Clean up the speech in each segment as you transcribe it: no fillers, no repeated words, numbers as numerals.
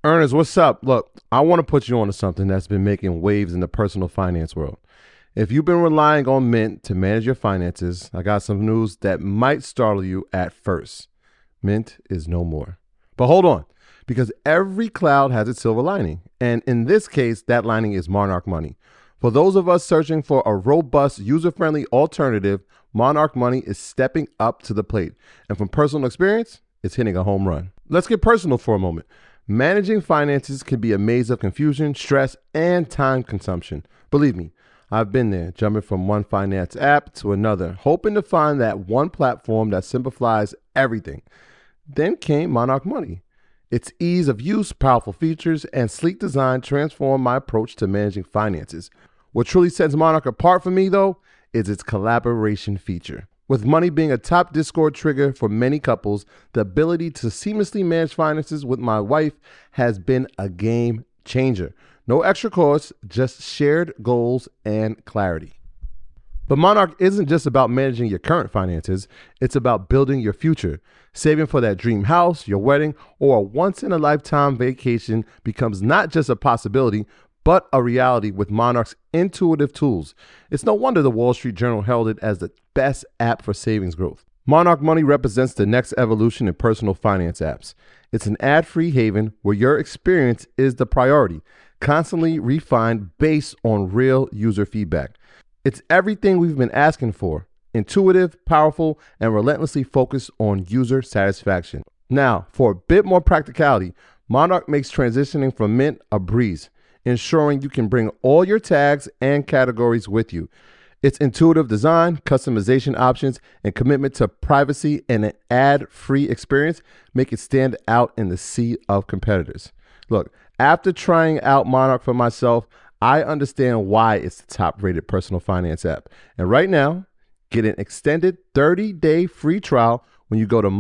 Ernest, what's up? Look, I want to put you on to something that's been making waves in the personal finance world. If you've been relying on Mint to manage your finances, I got some news that might startle you at first. Mint is no more. But hold on, because every cloud has its silver lining. And in this case, that lining is Monarch Money. For those of us searching for a robust, user-friendly alternative, Monarch Money is stepping up to the plate. And from personal experience, it's hitting a home run. Let's get personal for a moment. Managing finances can be a maze of confusion, stress, and time consumption. Believe me, I've been there, jumping from one finance app to another, hoping to find that one platform that simplifies everything. Then came Monarch Money. Its ease of use, powerful features, and sleek design transformed my approach to managing finances. What truly sets Monarch apart for me, though, is its collaboration feature. With Money being a top Discord trigger for many couples, the ability to seamlessly manage finances with my wife has been a game changer. No extra costs, just shared goals and clarity. But Monarch isn't just about managing your current finances, it's about building your future. Saving for that dream house, your wedding, or a once-in-a-lifetime vacation becomes not just a possibility, but a reality with Monarch's intuitive tools. It's no wonder the Wall Street Journal held it as the best app for savings growth. Monarch Money represents the next evolution in personal finance apps. It's an ad-free haven where your experience is the priority, constantly refined based on real user feedback. It's everything we've been asking for: intuitive, powerful, and relentlessly focused on user satisfaction. Now, for a bit more practicality, Monarch makes transitioning from Mint a breeze, ensuring you can bring all your tags and categories with you. Its intuitive design, customization options, and commitment to privacy and an ad-free experience make it stand out in the sea of competitors. Look, after trying out Monarch for myself, I understand why it's the top-rated personal finance app. And right now, get an extended 30-day free trial when you go to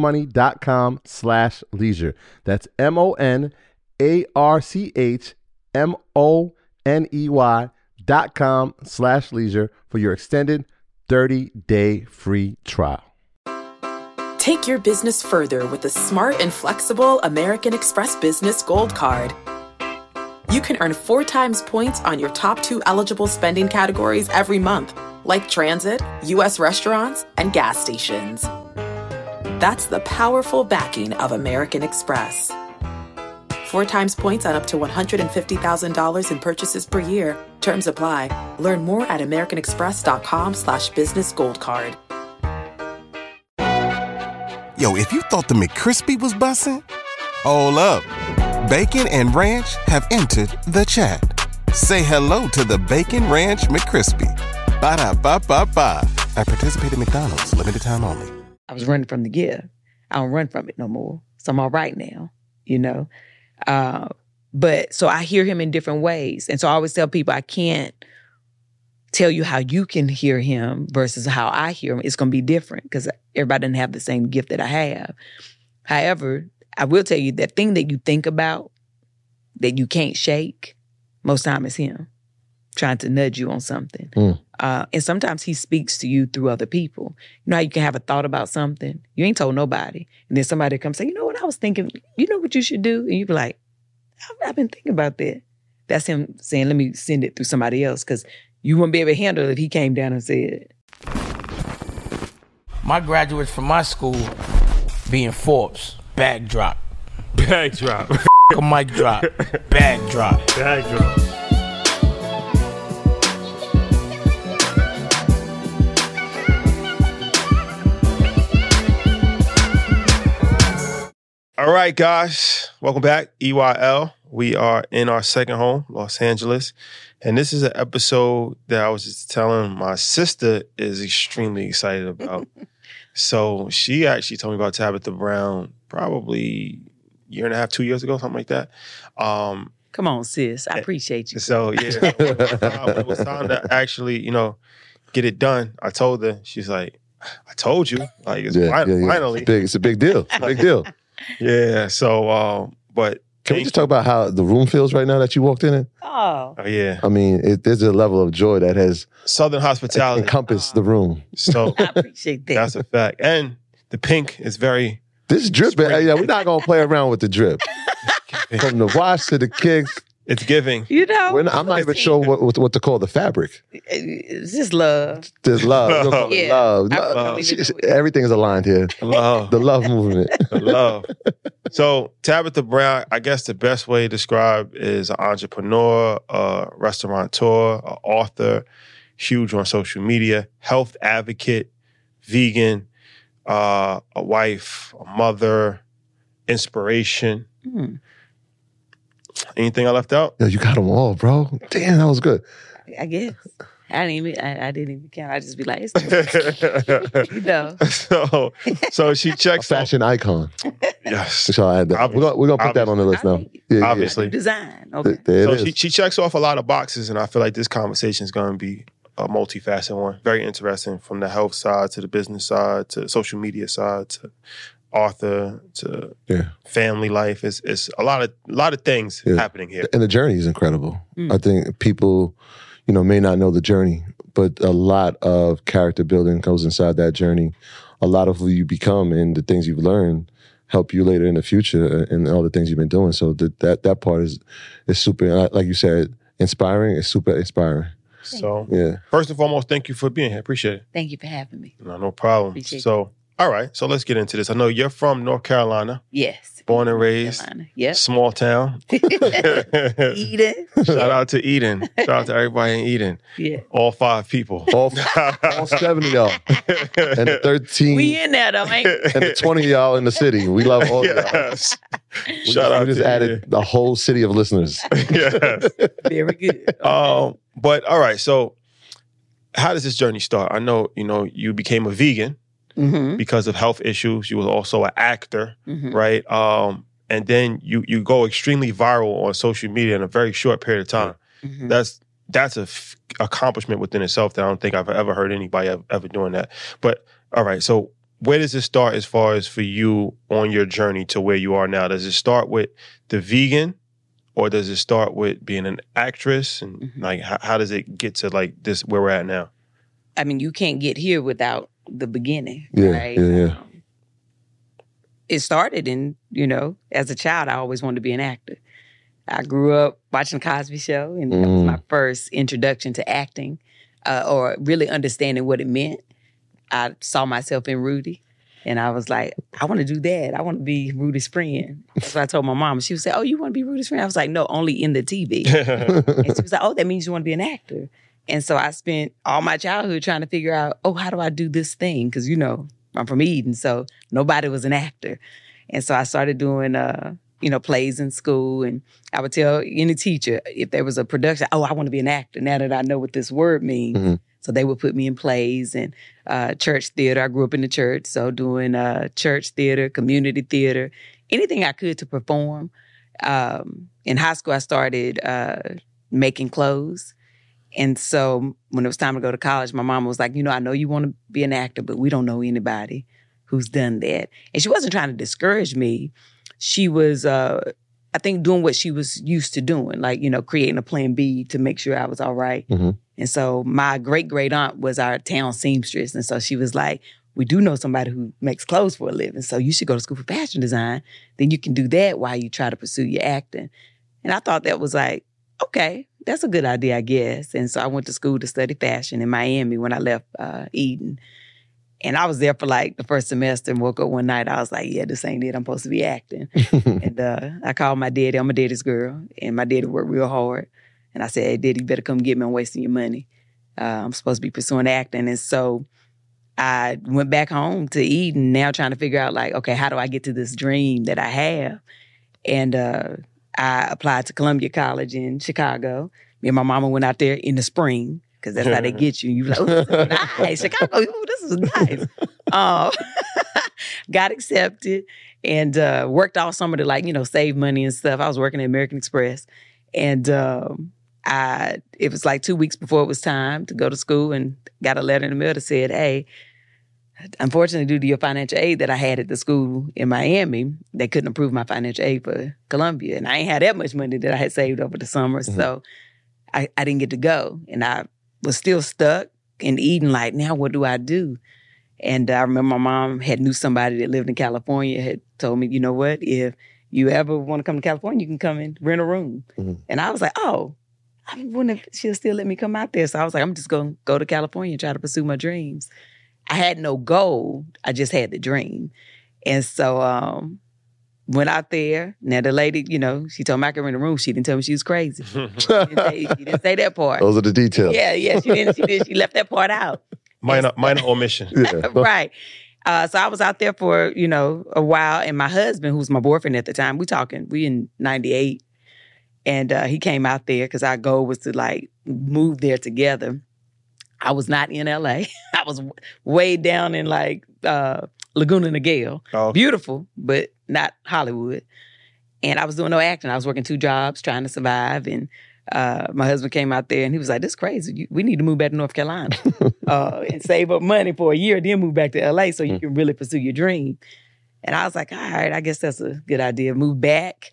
monarchmoney.com/leisure. That's MONARCHMONEY.com/leisure for your extended 30-day free trial. Take your business further with the smart and flexible American Express Business Gold Card. You can earn 4 times points on your top 2 eligible spending categories every month, like transit, U.S. restaurants, and gas stations. That's the powerful backing of American Express. 4 times points on up to $150,000 in purchases per year. Terms apply. Learn more at americanexpress.com/businessgoldcard. Yo, if you thought the McCrispy was bussin', hold up. Bacon and Ranch have entered the chat. Say hello to the Bacon Ranch McCrispy. Ba-da-ba-ba-ba. At participating McDonald's, limited time only. I was running from the gift. I don't run from it no more. So I'm all right now, you know. But so I hear him in different ways. And so I always tell people I can't tell you how you can hear him versus how I hear him. It's going to be different because everybody doesn't have the same gift that I have. However, I will tell you that thing that you think about that you can't shake, most time is him trying to nudge you on something. And sometimes he speaks to you through other people. You know how you can have a thought about something? You ain't told nobody. And then somebody comes say, you know what I was thinking? You know what you should do? And you be like, I've been thinking about that. That's him saying, let me send it through somebody else because you wouldn't be able to handle it if he came down and said. My graduates from my school being Forbes, bag drop. Bag drop. A mic drop. Bag drop. Bag drop. All right, guys. Welcome back. EYL. We are in our second home, Los Angeles. And this is an episode that I was just telling my sister is extremely excited about. So she actually told me about Tabitha Brown probably a year and a half, 2 years ago, something like that. Come on, sis. I appreciate you. So, yeah. It was time to actually, get it done. I told her. She's like, I told you. Like, it's finally. It's a big deal. Big deal. Yeah. So, but can we just talk about how the room feels right now that you walked in it? Oh yeah. I mean, there's a level of joy that has Southern hospitality encompassed the room. So I appreciate that. That's a fact. And the pink is very. This drip, yeah, we're not gonna play around with the drip. From the wash to the kicks. It's giving. You know, I'm not even sure what to call the fabric. it's just love. There's love. We'll call it Yeah. love. I don't even know it. Everything is aligned here. Love. The love movement. Love. So Tabitha Brown, I guess the best way to describe is an entrepreneur, a restaurateur, an author, huge on social media, health advocate, vegan, a wife, a mother, inspiration. Anything I left out? Yo, you got them all, bro. Damn, that was good. I guess. I didn't even count. I just be like, it's you know. So she A checks off. fashion icon. Yes. So I had that. We're gonna put that on the list now. Yeah, Obviously. Design. Okay. There So it is. she checks off a lot of boxes, and I feel like this conversation is going to be a multifaceted one. Very interesting, from the health side to the business side to social media side to author to family life. It's a lot of things happening here. And the journey is incredible. I think people, may not know the journey, but a lot of character building goes inside that journey. A lot of who you become and the things you've learned help you later in the future and all the things you've been doing. So that part is super, like you said, inspiring. It's super inspiring. So, yeah. First and foremost, thank you for being here. Appreciate it. Thank you for having me. No problem. Appreciate So, all right. So let's get into this. I know you're from North Carolina. Yes. Born and raised. Yep. Small town. Eden. Shout out to Eden. Shout out to everybody in Eden. Yeah. All 5 people. All 7 of y'all. And the 13. We in there though, ain't we? And the 20 of y'all in the city. We love all of y'all. Yes. We Shout out just to added the whole city of listeners. Yes. Very good. But all right. So how does this journey start? I know, you became a vegan. Because of health issues. You were also an actor, right? And then you go extremely viral on social media in a very short period of time. That's a accomplishment within itself that I don't think I've ever heard anybody ever doing that. But all right, so where does it start as far as for you on your journey to where you are now? Does it start with the vegan, or does it start with being an actress? And like, how does it get to like this where we're at now? I mean, you can't get here without the beginning, Yeah, right? yeah. It started in, as a child, I always wanted to be an actor. I grew up watching The Cosby Show, and that was my first introduction to acting or really understanding what it meant. I saw myself in Rudy, and I was like, I want to do that. I want to be Rudy's friend. That's what I told my mom. She would say, oh, you want to be Rudy's friend? I was like, no, only in the TV. And she was like, oh, that means you want to be an actor. And so I spent all my childhood trying to figure out, how do I do this thing? Because, I'm from Eden, so nobody was an actor. And so I started doing, plays in school. And I would tell any teacher, if there was a production, I want to be an actor now that I know what this word means. So they would put me in plays and church theater. I grew up in the church, so doing church theater, community theater, anything I could to perform. In high school, I started making clothes. And so when it was time to go to college, my mom was like, I know you want to be an actor, but we don't know anybody who's done that. And she wasn't trying to discourage me. She was, I think, doing what she was used to doing, like, creating a plan B to make sure I was all right. And so my great aunt was our town seamstress. And so she was like, we do know somebody who makes clothes for a living, so you should go to school for fashion design. Then you can do that while you try to pursue your acting. And I thought that was like, okay, that's a good idea, I guess. And so I went to school to study fashion in Miami when I left Eden. And I was there for like the first semester and woke up one night. I was like, yeah, this ain't it. I'm supposed to be acting. And I called my daddy. I'm a daddy's girl. And my daddy worked real hard. And I said, hey, Daddy, you better come get me. I'm wasting your money. I'm supposed to be pursuing acting. And so I went back home to Eden, now trying to figure out like, okay, how do I get to this dream that I have? And I applied to Columbia College in Chicago. Me and my mama went out there in the spring, because that's how they get you. You're like, oh, this is nice. Chicago, ooh, this is nice. Got accepted and worked all summer to save money and stuff. I was working at American Express. And it was like 2 weeks before it was time to go to school, and got a letter in the mail that said, hey, unfortunately, due to your financial aid that I had at the school in Miami, they couldn't approve my financial aid for Columbia. And I ain't had that much money that I had saved over the summer. So I didn't get to go. And I was still stuck in Eden, like, now what do I do? And I remember my mom knew somebody that lived in California, had told me, you know what, if you ever want to come to California, you can come and rent a room. And I was like, oh, I wonder if she'll still let me come out there. So I was like, I'm just going to go to California and try to pursue my dreams. I had no goal. I just had the dream. And so went out there. Now the lady, she told me I could rent a room. She didn't tell me she was crazy. She didn't say that part. Those are the details. Yeah, she didn't. She left that part out. Minor omission. Yeah. Right. So I was out there for, a while. And my husband, who was my boyfriend at the time, we in 98. And he came out there because our goal was to move there together. I was not in LA. I was way down in Laguna Niguel. Oh. Beautiful, but not Hollywood. And I was doing no acting. I was working 2 jobs trying to survive. And my husband came out there and he was like, this is crazy. We need to move back to North Carolina and save up money for a year, then move back to LA so you can really pursue your dream. And I was like, all right, I guess that's a good idea. Move back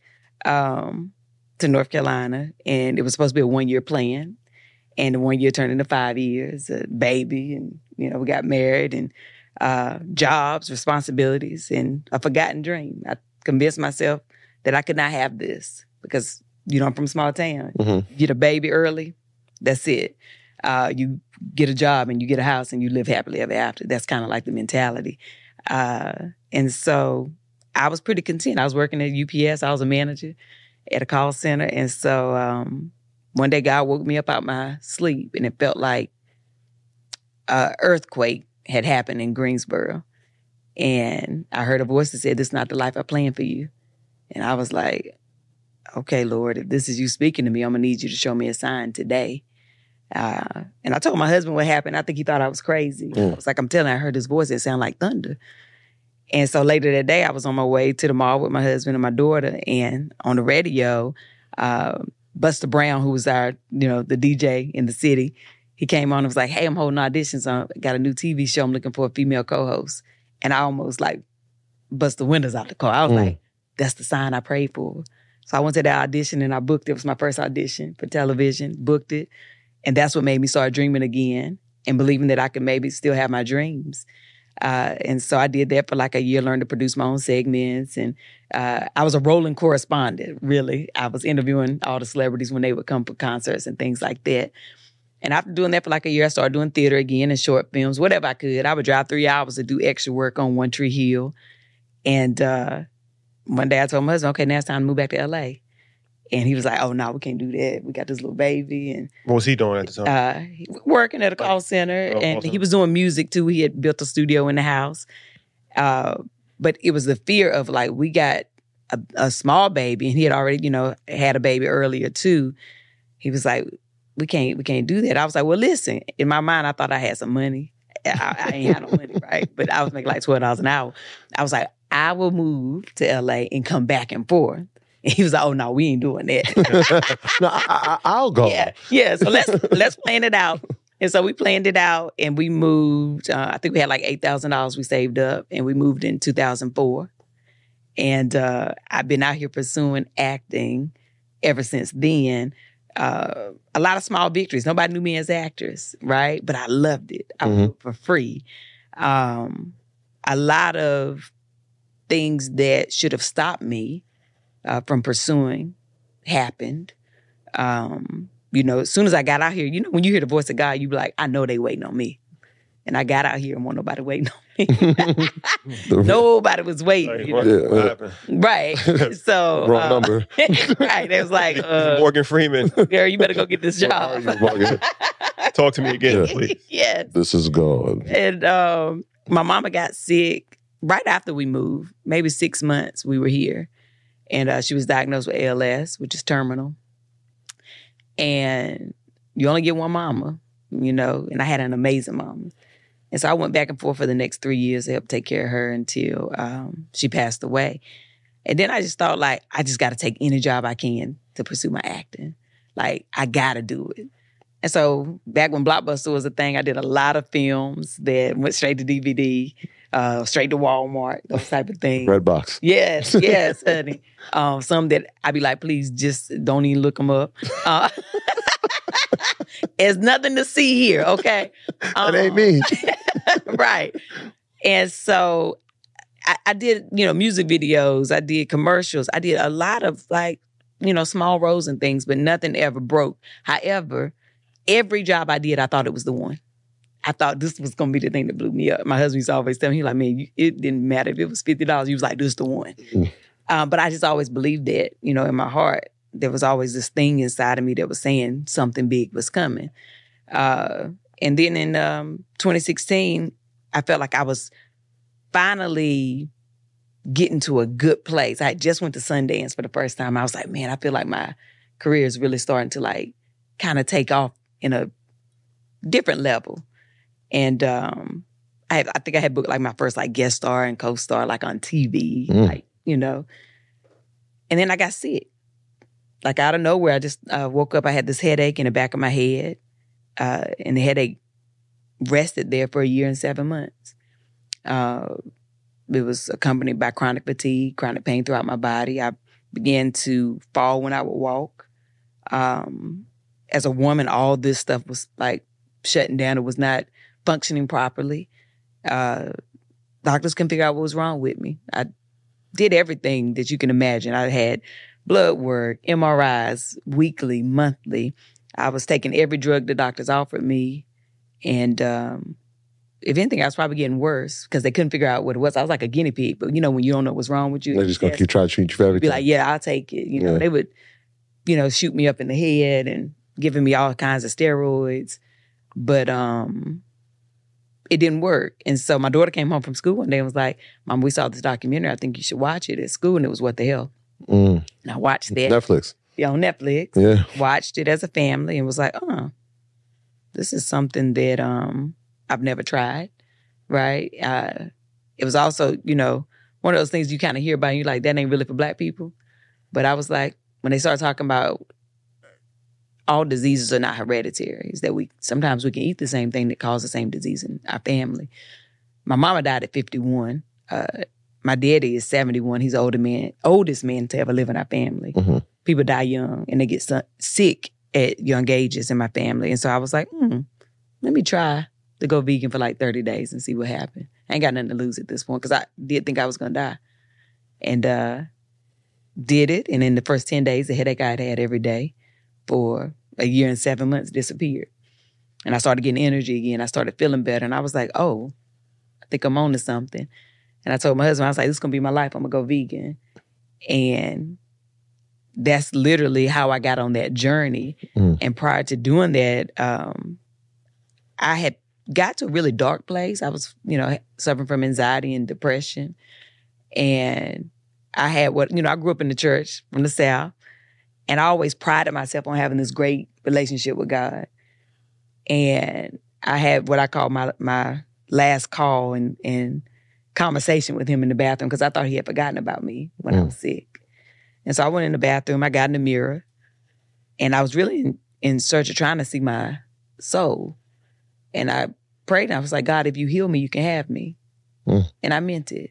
to North Carolina. And it was supposed to be a 1-year plan. And the 1 year turned into 5 years, a baby, and, we got married, and jobs, responsibilities, and a forgotten dream. I convinced myself that I could not have this because, I'm from a small town. You get a baby early, that's it. You get a job and you get a house and you live happily ever after. That's kind of like the mentality. And so I was pretty content. I was working at UPS. I was a manager at a call center. And so one day God woke me up out my sleep and it felt like an earthquake had happened in Greensboro. And I heard a voice that said, this is not the life I planned for you. And I was like, okay, Lord, if this is you speaking to me, I'm going to need you to show me a sign today. And I told my husband what happened. I think he thought I was crazy. I was like, I'm telling you, I heard this voice. It sounded like thunder. And so later that day, I was on my way to the mall with my husband and my daughter. And on the radio, Buster Brown, who was our, the DJ in the city, he came on and was like, hey, I'm holding auditions. I got a new TV show. I'm looking for a female co-host. And I almost bust the windows out the car. I was like, that's the sign I prayed for. So I went to the audition and I booked it. It was my first audition for television, booked it. And that's what made me start dreaming again and believing that I could maybe still have my dreams. And so I did that for a year, learned to produce my own segments. And I was a rolling correspondent, really. I was interviewing all the celebrities when they would come for concerts and things like that. And after doing that for a year, I started doing theater again and short films, whatever I could. I would drive 3 hours to do extra work on One Tree Hill. And one day I told my husband, okay, now it's time to move back to LA. And he was like, oh, no, we can't do that. We got this little baby. And what was he doing at the time? He was working at a call center. And he was doing music, too. He had built a studio in the house. But it was the fear of, we got a small baby. And he had already, had a baby earlier, too. He was like, we can't do that. I was like, well, listen. In my mind, I thought I had some money. I ain't had no money, right? But I was making $12 an hour. I was like, I will move to LA and come back and forth. And he was like, oh, no, we ain't doing that. No, I'll go. Yeah. So let's plan it out. And so we planned it out and we moved. I think we had $8,000 we saved up and we moved in 2004. And I've been out here pursuing acting ever since then. A lot of small victories. Nobody knew me as an actress, right? But I loved it. I would do it for free. A lot of things that should have stopped me from pursuing happened. As soon as I got out here, when you hear the voice of God, you be like, I know they waiting on me. And I got out here and wasn't nobody waiting on me. Nobody was waiting. What happened? Right. So Wrong number. Right. It was like Morgan Freeman. Girl, you better go get this job. Talk to me again, please. Yes. This is God. And my mama got sick right after we moved. Maybe 6 months we were here. And she was diagnosed with ALS, which is terminal. And you only get one mama, and I had an amazing mama. And so I went back and forth for the next 3 years to help take care of her until she passed away. And then I just thought, I just got to take any job I can to pursue my acting. I got to do it. And so back when Blockbuster was a thing, I did a lot of films that went straight to DVD, straight to Walmart, those type of things. Redbox. Yes, honey. Some that I'd be like, please just don't even look them up. There's nothing to see here, okay? It ain't me. Right. And so I did, music videos. I did commercials. I did a lot of small roles and things, but nothing ever broke. However, every job I did, I thought it was the one. I thought this was going to be the thing that blew me up. My husband used to always tell me, he's like, man, it didn't matter if it was $50. He was like, this is the one. But I just always believed that, in my heart, there was always this thing inside of me that was saying something big was coming. And then in 2016, I felt like I was finally getting to a good place. I just went to Sundance for the first time. I was like, man, I feel like my career is really starting to kind of take off in a different level. And I think I had booked my first guest star and co-star on TV, And then I got sick. Out of nowhere, I just woke up. I had this headache in the back of my head. And the headache rested there for 1 year and 7 months. It was accompanied by chronic fatigue, chronic pain throughout my body. I began to fall when I would walk. As a woman, all this stuff was shutting down. It was not functioning properly. Doctors couldn't figure out what was wrong with me. I did everything that you can imagine. I had blood work, MRIs, weekly, monthly. I was taking every drug the doctors offered me. And if anything, I was probably getting worse because they couldn't figure out what it was. I was like a guinea pig. But, when you don't know what's wrong with you. They're just going to keep trying to treat you for everything. Be like, yeah, I'll take it. They would, shoot me up in the head and giving me all kinds of steroids. But it didn't work. And so my daughter came home from school one day and was like, Mom, we saw this documentary. I think you should watch it at school. And it was What the Hell. And I watched that. Netflix. Yeah, on Netflix. Yeah. Watched it as a family and was like, this is something that I've never tried, right? It was also, one of those things you kind of hear about and you're like, that ain't really for Black people. But I was like, when they started talking about all diseases are not hereditary, is that sometimes we can eat the same thing that causes the same disease in our family. My mama died at 51. My daddy is 71. He's the oldest man to ever live in our family. Mm-hmm. People die young and they get sick at young ages in my family. And so I was like, let me try to go vegan for 30 days and see what happened. I ain't got nothing to lose at this point because I did think I was going to die. And did it. And in the first 10 days, the headache I'd had every day for 1 year and 7 months disappeared. And I started getting energy again. I started feeling better. And I was like, I think I'm on to something. And I told my husband, I was like, this is going to be my life. I'm going to go vegan. And that's literally how I got on that journey. And prior to doing that, I had got to a really dark place. I was, suffering from anxiety and depression. And I had I grew up in the church from the South. And I always prided myself on having this great relationship with God. And I had what I call my last call and conversation with him in the bathroom because I thought he had forgotten about me when I was sick. And so I went in the bathroom, I got in the mirror, and I was really in search of trying to see my soul. And I prayed, and I was like, God, if you heal me, you can have me. And I meant it.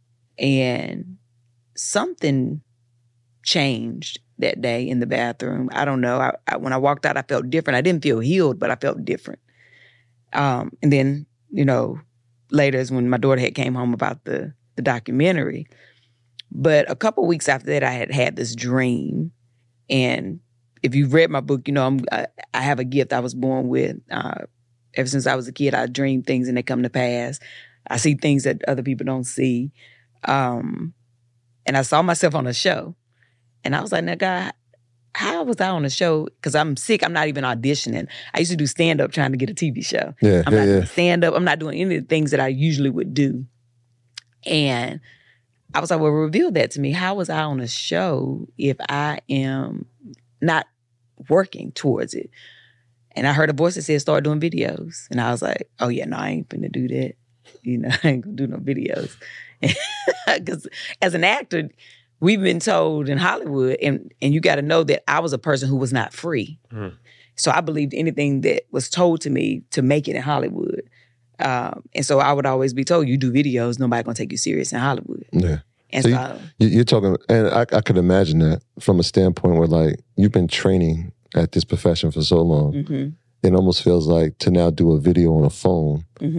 And something changed that day in the bathroom. I don't know. When I walked out, I felt different. I didn't feel healed, but I felt different. And then, later is when my daughter had came home about the documentary. But a couple weeks after that, I had this dream. And if you've read my book, I have a gift I was born with. Ever since I was a kid, I dream things and they come to pass. I see things that other people don't see. And I saw myself on a show. And I was like, now, God, how was I on a show? Because I'm sick. I'm not even auditioning. I used to do stand-up trying to get a TV show. I'm not doing stand-up. I'm not doing any of the things that I usually would do. And I was like, well, reveal that to me. How was I on a show if I am not working towards it? And I heard a voice that said, start doing videos. And I was like, oh, yeah, no, I ain't finna do that. I ain't gonna do no videos. Because as an actor, we've been told in Hollywood, and you got to know that I was a person who was not free. So I believed anything that was told to me to make it in Hollywood. And so I would always be told, you do videos, nobody gonna take you serious in Hollywood. Yeah. And so you're talking, and I could imagine that from a standpoint where you've been training at this profession for so long. It almost feels like to now do a video on a phone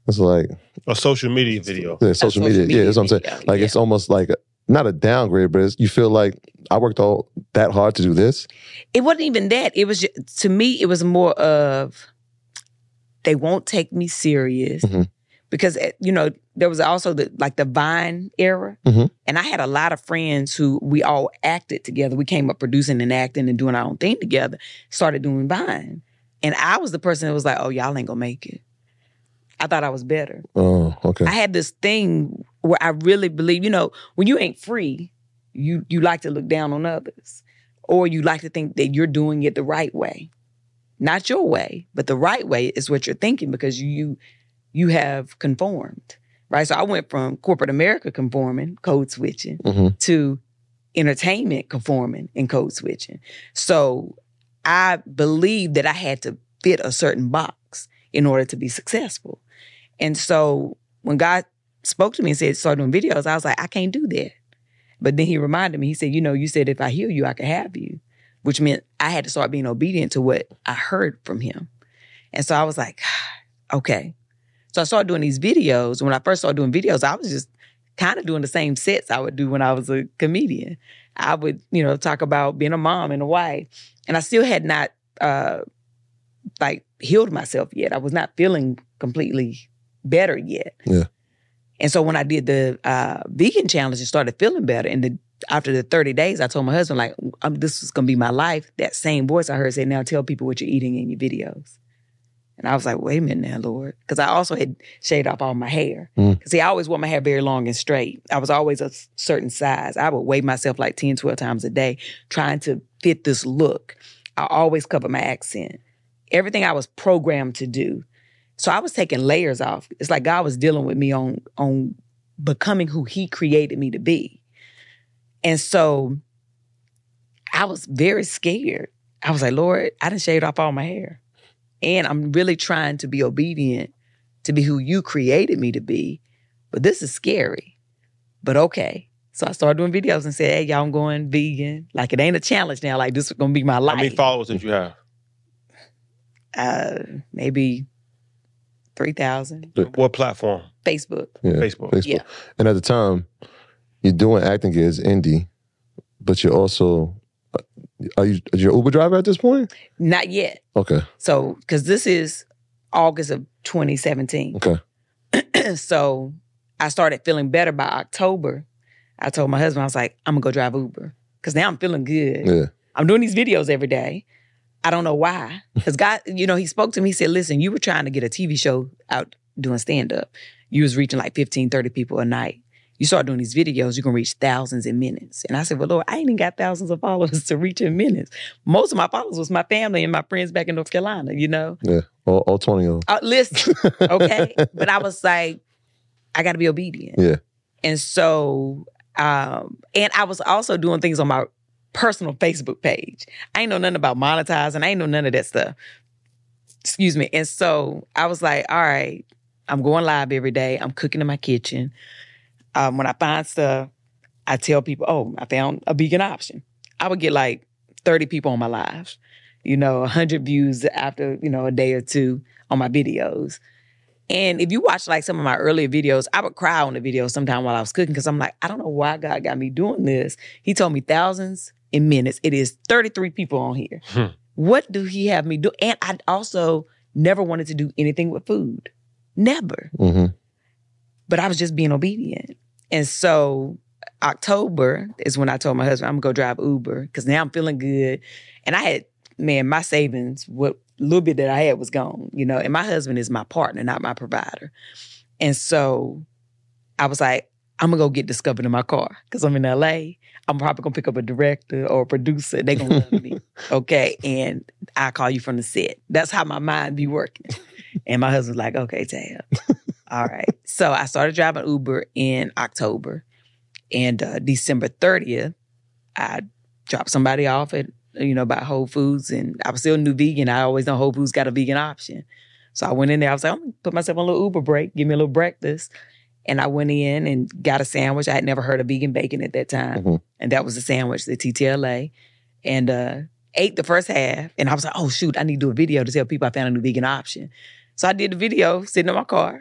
It's like A social media video. yeah, social media. Yeah, that's what I'm saying. video, Like it's almost like not a downgrade, but you feel like I worked all that hard to do this. It wasn't even that. It was just, to me, it was more of they won't take me serious because there was also the Vine era, and I had a lot of friends who we all acted together. We came up producing and acting and doing our own thing together. Started doing Vine, and I was the person that was like, "Oh, y'all ain't gonna make it." I thought I was better. Oh, okay. I had this thing where I really believe, when you ain't free, you like to look down on others. Or you like to think that you're doing it the right way. Not your way, but the right way is what you're thinking because you have conformed, right? So I went from corporate America conforming, code switching, to entertainment conforming and code switching. So I believed that I had to fit a certain box in order to be successful. And so when God spoke to me and said, start doing videos, I was like, I can't do that. But then he reminded me, he said, you said if I heal you, I can have you, which meant I had to start being obedient to what I heard from him. And so I was like, okay. So I started doing these videos. When I first started doing videos, I was just kind of doing the same sets I would do when I was a comedian. I would, talk about being a mom and a wife. And I still had not, healed myself yet. I was not feeling completely better yet. Yeah. And so when I did the vegan challenge and started feeling better, and after the 30 days, I told my husband, this is going to be my life. That same voice I heard say, now tell people what you're eating in your videos. And I was like, wait a minute now, Lord. Because I also had shaved off all my hair. Because I always wore my hair very long and straight. I was always a certain size. I would weigh myself 10, 12 times a day trying to fit this look. I always covered my accent. Everything I was programmed to do. So I was taking layers off. It's like God was dealing with me on becoming who he created me to be. And so I was very scared. I was like, Lord, I done shaved off all my hair. And I'm really trying to be obedient to be who you created me to be. But this is scary. But okay. So I started doing videos and said, hey, y'all, I'm going vegan. It ain't a challenge now. This is going to be my life. How many followers did you have? Maybe 3,000. What platform? Facebook. Yeah, Facebook. Yeah. And at the time, you're doing acting gigs, indie, but you're also, are you an Uber driver at this point? Not yet. Okay. So, because this is August of 2017. Okay. So I started feeling better by October. I told my husband, I was like, I'm going to go drive Uber. Because now I'm feeling good. Yeah. I'm doing these videos every day. I don't know why. Because God, he spoke to me, he said, listen, you were trying to get a TV show out doing stand-up. You was reaching 15, 30 people a night. You start doing these videos, you're going to reach thousands in minutes. And I said, well, Lord, I ain't even got thousands of followers to reach in minutes. Most of my followers was my family and my friends back in North Carolina, Yeah, all 20 of them. Listen, okay? But I was like, I got to be obedient. Yeah. And so, and I was also doing things on my personal Facebook page. I ain't know nothing about monetizing. I ain't know none of that stuff. Excuse me. And so I was like, all right, I'm going live every day. I'm cooking in my kitchen. When I find stuff, I tell people, oh, I found a vegan option. I would get 30 people on my lives, 100 views after, a day or two on my videos. And if you watch some of my earlier videos, I would cry on the video sometime while I was cooking because I'm like, I don't know why God got me doing this. He told me thousands in minutes. It is 33 people on here. What do he have me do? And I also never wanted to do anything with food. Never. Mm-hmm. But I was just being obedient. And so October is when I told my husband, I'm going to go drive Uber because now I'm feeling good. And I had, my savings, what little bit that I had was gone, and my husband is my partner, not my provider. And so I was like, I'm going to go get discovered in my car because I'm in LA. I'm probably going to pick up a director or a producer. They're going to love me. Okay. And I'll call you from the set. That's how my mind be working. And my husband's like, okay, Tab. All right. So I started driving Uber in October. And December 30th, I dropped somebody off at, by Whole Foods. And I was still a new vegan. I always know Whole Foods got a vegan option. So I went in there. I was like, I'm going to put myself on a little Uber break. Give me a little breakfast. And I went in and got a sandwich. I had never heard of vegan bacon at that time. Mm-hmm. And that was the sandwich, the TTLA. And ate the first half. And I was like, oh, shoot, I need to do a video to tell people I found a new vegan option. So I did the video sitting in my car.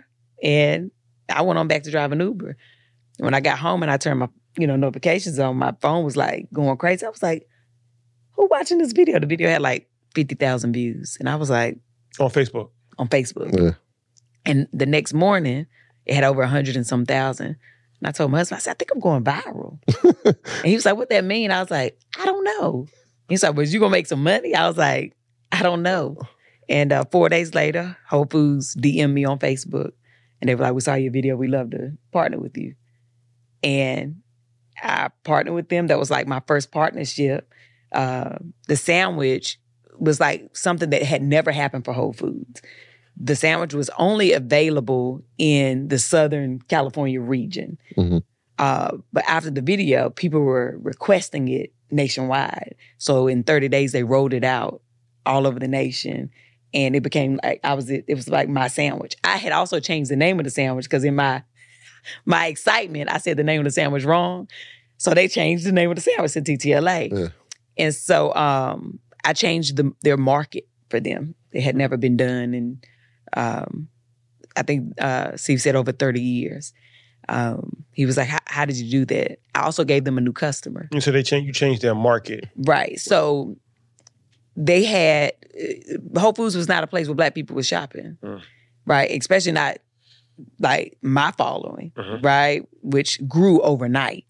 And I went on back to driving Uber. When I got home and I turned my, notifications on, my phone was like going crazy. I was like, who watching this video? The video had like 50,000 views. And I was like, On Facebook. On Facebook. Yeah. And the next morning, it had over 100 and some thousand. And I told my husband, I said, I think I'm going viral. And he was like, what that mean? I was like, I don't know. He's like, was you going to make some money? I was like, I don't know. And 4 days later, Whole Foods DM'd me on Facebook. And they were like, we saw your video. We'd love to partner with you. And I partnered with them. That was like my first partnership. The sandwich was like something that had never happened for Whole Foods. The sandwich was only available in the Southern California region. Mm-hmm. But after the video, people were requesting it nationwide. So in 30 days, they rolled it out all over the nation. And it became like, it was like my sandwich. I had also changed the name of the sandwich because in my excitement, I said the name of the sandwich wrong. So they changed the name of the sandwich to TTLA. Yeah. And so I changed their market for them. It had never been done. And I think Steve said over 30 years. He was like, how did you do that? I also gave them a new customer. And so you changed their market. Right. So they had, Whole Foods was not a place where Black people were shopping. Right? Especially not like my following, right? Which grew overnight.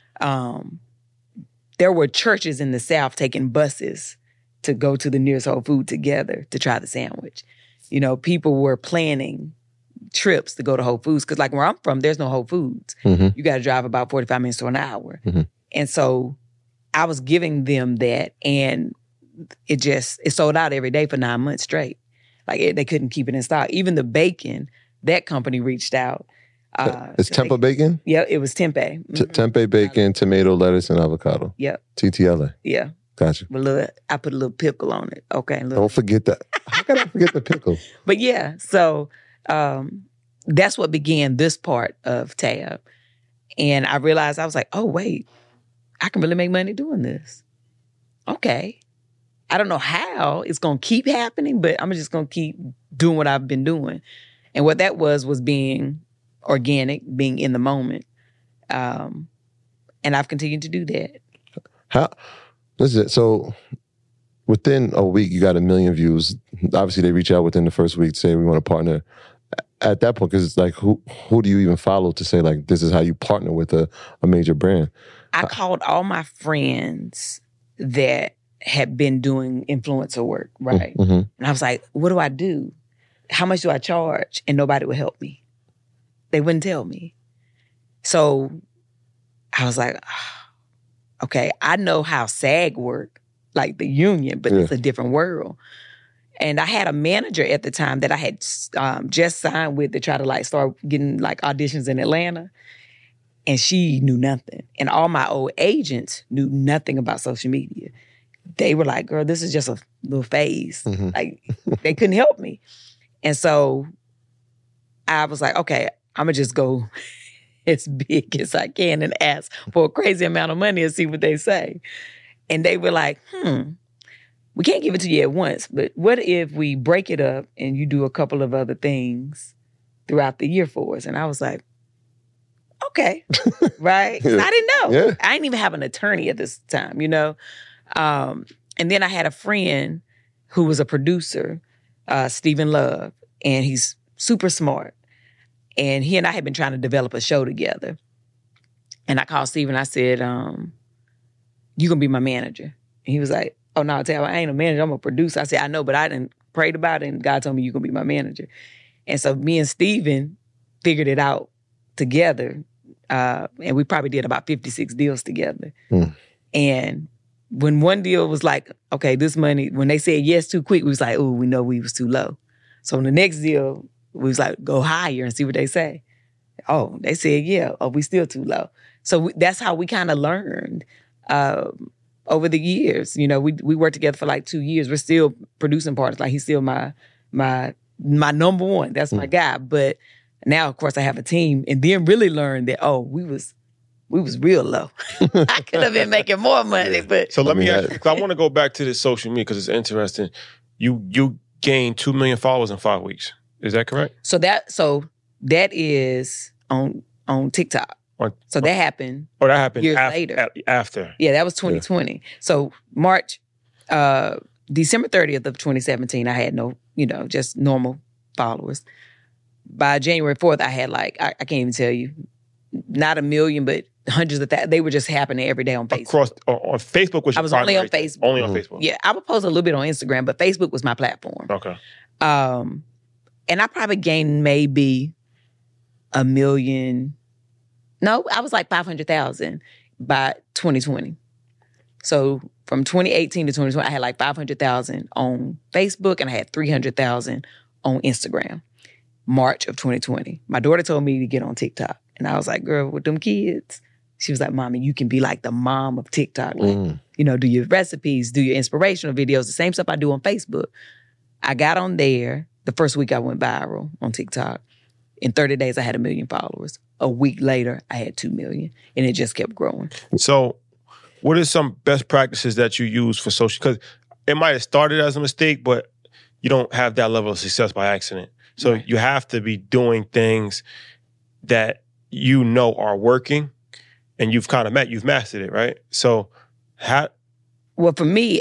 There were churches in the South taking buses to go to the nearest Whole Food together to try the sandwich. People were planning trips to go to Whole Foods because like where I'm from, there's no Whole Foods. You got to drive about 45 minutes to an hour. And so I was giving them that and it sold out every day for 9 months straight. Like they couldn't keep it in stock. Even the bacon, that company reached out. It's Tempe bacon? Yeah, it was Tempe. Tempe bacon, tomato, lettuce, and avocado. Yep. TTLA. Yeah. Gotcha. I put a little pickle on it. Okay. Don't forget that. How can I forget the pickle? But yeah, so that's what began this part of Tab. And I realized, I was like, oh, wait, I can really make money doing this. Okay. I don't know how it's going to keep happening, but I'm just going to keep doing what I've been doing. And what that was being organic, being in the moment. And I've continued to do that. So within a week, you got 1 million views. Obviously, they reach out within the first week to say, we want to partner. At that point, because it's like, who do you even follow to say, like, this is how you partner with a major brand? I called all my friends that had been doing influencer work, right? Mm-hmm. And I was like, what do I do? How much do I charge? And nobody would help me. They wouldn't tell me. So I was like, okay, I know how SAG work, like the union, but it's a different world. And I had a manager at the time that I had just signed with to try to like start getting like auditions in Atlanta. And she knew nothing. And all my old agents knew nothing about social media. They were like, girl, this is just a little phase. Mm-hmm. Like, they couldn't help me. And so I was like, okay, I'm going to just go as big as I can and ask for a crazy amount of money and see what they say. And they were like, we can't give it to you at once, but what if we break it up and you do a couple of other things throughout the year for us? And I was like, okay, right? Yeah. I didn't know. Yeah. I didn't even have an attorney at this time, And then I had a friend who was a producer, Stephen Love, and he's super smart. And he and I had been trying to develop a show together. And I called Stephen, I said, you gonna be my manager? And he was like, oh, no, Tab, I ain't a manager, I'm a producer. I said, I know, but I didn't prayed about it, and God told me you're gonna be my manager. And so me and Stephen figured it out together. And we probably did about 56 deals together. And when one deal was like, okay, this money, when they said yes too quick, we was like, oh, we know we was too low. So in the next deal, we was like, go higher and see what they say. Oh, they said, yeah. Oh, we still too low. So that's how we kind of learned over the years. We worked together for like 2 years. We're still producing partners. Like, he's still my number one. That's my guy. But now, of course, I have a team, and then really learned that, we was real low. I could have been making more money, but... So let me ask you, because I want to go back to this social media because it's interesting. You gained 2 million followers in 5 weeks. Is that correct? So That is on TikTok. So that happened. Oh, that happened years later. After. Yeah, that was 2020. Yeah. So December 30th of 2017, I had no, just normal followers. By January 4th, I had I can't even tell you, not 1 million, but hundreds of thousands. They were just happening every day on Facebook. On Facebook was your I was only on Facebook. Only on Facebook. Yeah, I would post a little bit on Instagram, but Facebook was my platform. Okay. And I probably gained maybe 1 million. No, I was like 500,000 by 2020. So from 2018 to 2020, I had like 500,000 on Facebook and I had 300,000 on Instagram. March of 2020. My daughter told me to get on TikTok. And I was like, girl, with them kids. She was like, Mommy, you can be like the mom of TikTok. Like, do your recipes, do your inspirational videos, the same stuff I do on Facebook. I got on there. The first week I went viral on TikTok. In 30 days, I had 1 million followers. A week later, I had 2 million. And it just kept growing. So what are some best practices that you use for social? Because it might have started as a mistake, but you don't have that level of success by accident. So you have to be doing things that are working and you've mastered it, right? So Well, for me,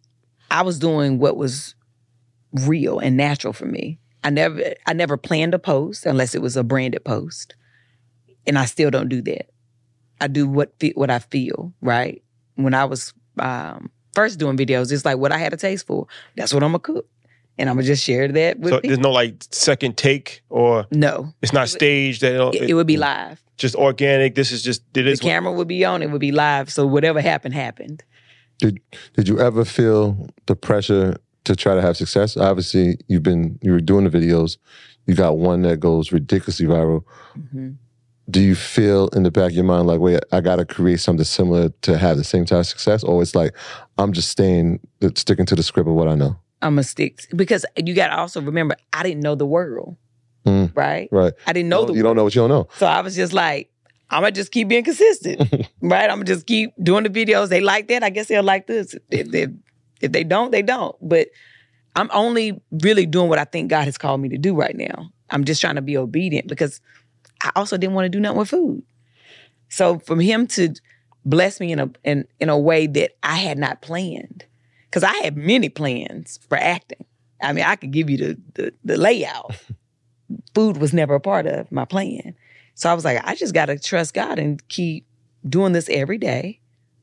I was doing what was real and natural for me. I never planned a post unless it was a branded post. And I still don't do that. I do what I feel, right? When I was first doing videos, it's like what I had a taste for. That's what I'm going to cook. And I'm going to just share that with people. There's no second take or... No. It's not staged? It would be live. Just organic? This is just... The camera would be on, it would be live. So whatever happened. Did you ever feel the pressure to try to have success? Obviously, you were doing the videos. You got one that goes ridiculously viral. Mm-hmm. Do you feel in the back of your mind like, wait, I got to create something similar to have the same type of success? Or it's like, I'm just sticking to the script of what I know? I'm going to stick. Because you got to also remember, I didn't know the world. Right? Right. I didn't know the world. You don't know what you don't know. So I was just like, I'm going to just keep being consistent. Right? I'm going to just keep doing the videos. They like that. I guess they'll like this. If they don't, they don't. But I'm only really doing what I think God has called me to do right now. I'm just trying to be obedient because I also didn't want to do nothing with food. So for him to bless me in a way that I had not planned, because I had many plans for acting. I mean, I could give you the layout. Food was never a part of my plan. So I was like, I just got to trust God and keep doing this every day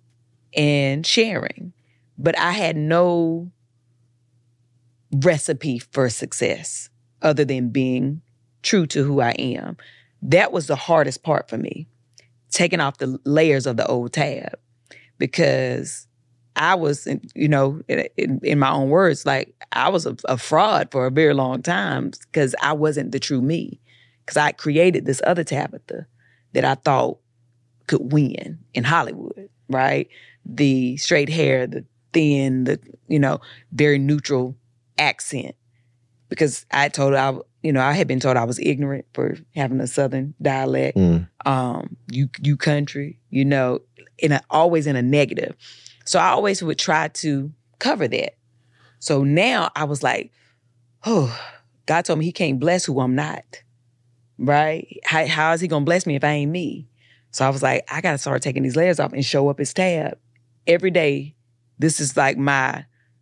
and sharing. But I had no recipe for success other than being true to who I am. That was the hardest part for me, taking off the layers of the old Tab, because I was, in my own words, like I was a fraud for a very long time because I wasn't the true me. Because I created this other Tabitha that I thought could win in Hollywood, right? The straight hair, the thin, very neutral accent. Because I had been told I was ignorant for having a Southern dialect. You country, always in a negative. So I always would try to cover that. So now I was like, oh, God told me he can't bless who I'm not, right? How is he going to bless me if I ain't me? So I was like, I got to start taking these layers off and show up as Tab. Every day, this is like my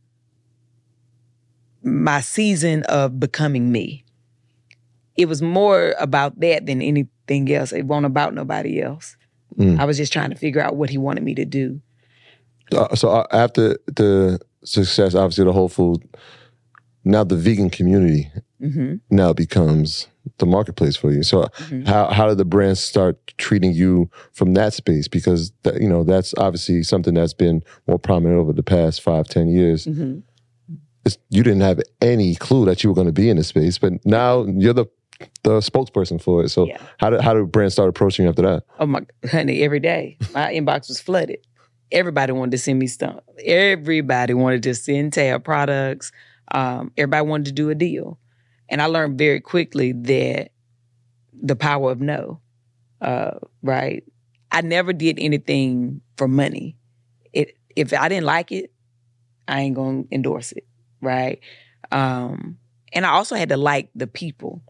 season of becoming me. It was more about that than anything else. It wasn't about nobody else. I was just trying to figure out what he wanted me to do. So after the success, obviously the Whole Food, now the vegan community now becomes the marketplace for you. So how did the brands start treating you from that space? Because that's obviously something that's been more prominent over the past 5-10 years. You didn't have any clue that you were going to be in this space, but now you're the spokesperson for it. So how did brands start approaching you after that? Oh my honey, every day my inbox was flooded. Everybody wanted to send me stuff. Everybody wanted to send Tab products. Everybody wanted to do a deal. And I learned very quickly that the power of no, right? I never did anything for money. If I didn't like it, I ain't going to endorse it, right? And I also had to like the people,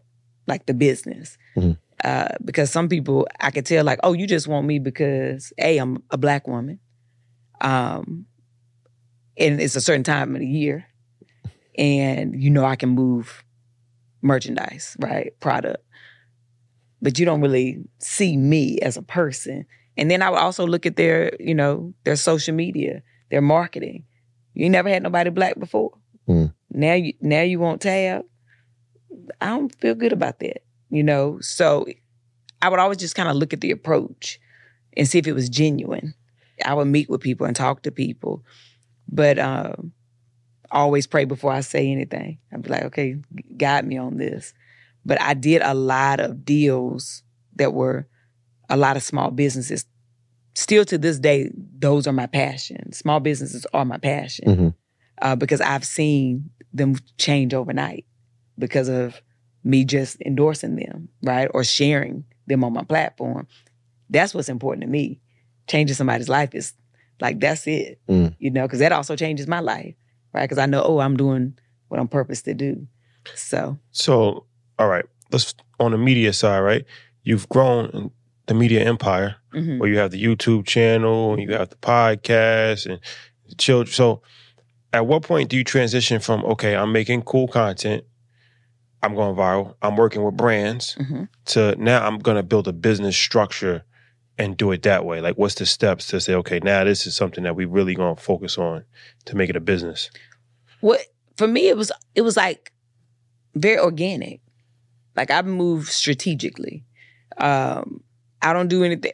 like the business. Because some people, I could tell like, oh, you just want me because A, I'm a Black woman. And it's a certain time of the year. And I can move merchandise, right? Product. But you don't really see me as a person. And then I would also look at their social media, their marketing. You ain't never had nobody Black before. Now you want Tab. I don't feel good about that, So I would always just kind of look at the approach and see if it was genuine. I would meet with people and talk to people, but always pray before I say anything. I'd be like, okay, guide me on this. But I did a lot of deals that were a lot of small businesses. Still to this day, those are my passion. Small businesses are my passion because I've seen them change overnight because of me just endorsing them, right? Or sharing them on my platform. That's what's important to me. Changing somebody's life is like, that's it, because that also changes my life, right? Because I know, I'm doing what I'm purposed to do. So, all right, let's, on the media side, right? You've grown the media empire where you have the YouTube channel, and you have the podcast and the children. So at what point do you transition from, okay, I'm making cool content, I'm going viral, I'm working with brands, to now I'm going to build a business structure and do it that way? Like, what's the steps to say, okay, now this is something that we really going to focus on to make it a business? What for me, it was like very organic. Like, I move strategically. I don't do anything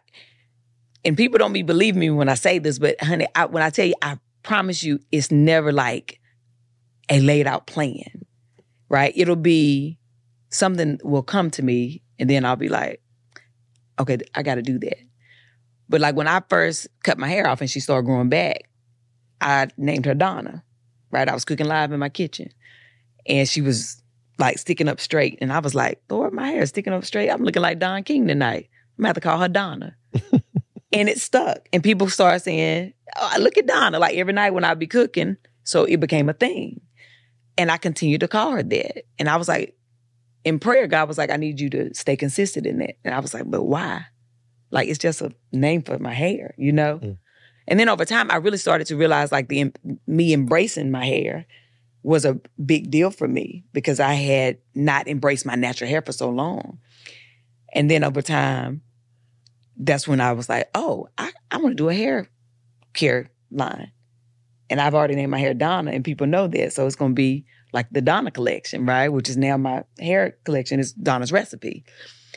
and people don't believe me when I say this, but honey, when I tell you, I promise you, it's never like a laid out plan, right? It'll be something will come to me, and then I'll be like, okay, I got to do that. But like when I first cut my hair off and she started growing back, I named her Donna, right? I was cooking live in my kitchen, and she was like sticking up straight. And I was like, Lord, my hair is sticking up straight. I'm looking like Don King tonight. I'm going to have to call her Donna. And it stuck. And people started saying, oh, look at Donna, like every night when I'd be cooking. So it became a thing. And I continued to call her that. And I was like, in prayer, God was like, I need you to stay consistent in that. And I was like, but why? Like, it's just a name for my hair, And then over time, I really started to realize like me embracing my hair was a big deal for me because I had not embraced my natural hair for so long. And then over time, that's when I was like, oh, I want to do a hair care line. And I've already named my hair Donna, and people know that. So it's going to be like the Donna collection, right? Which is now my hair collection is Donna's Recipe.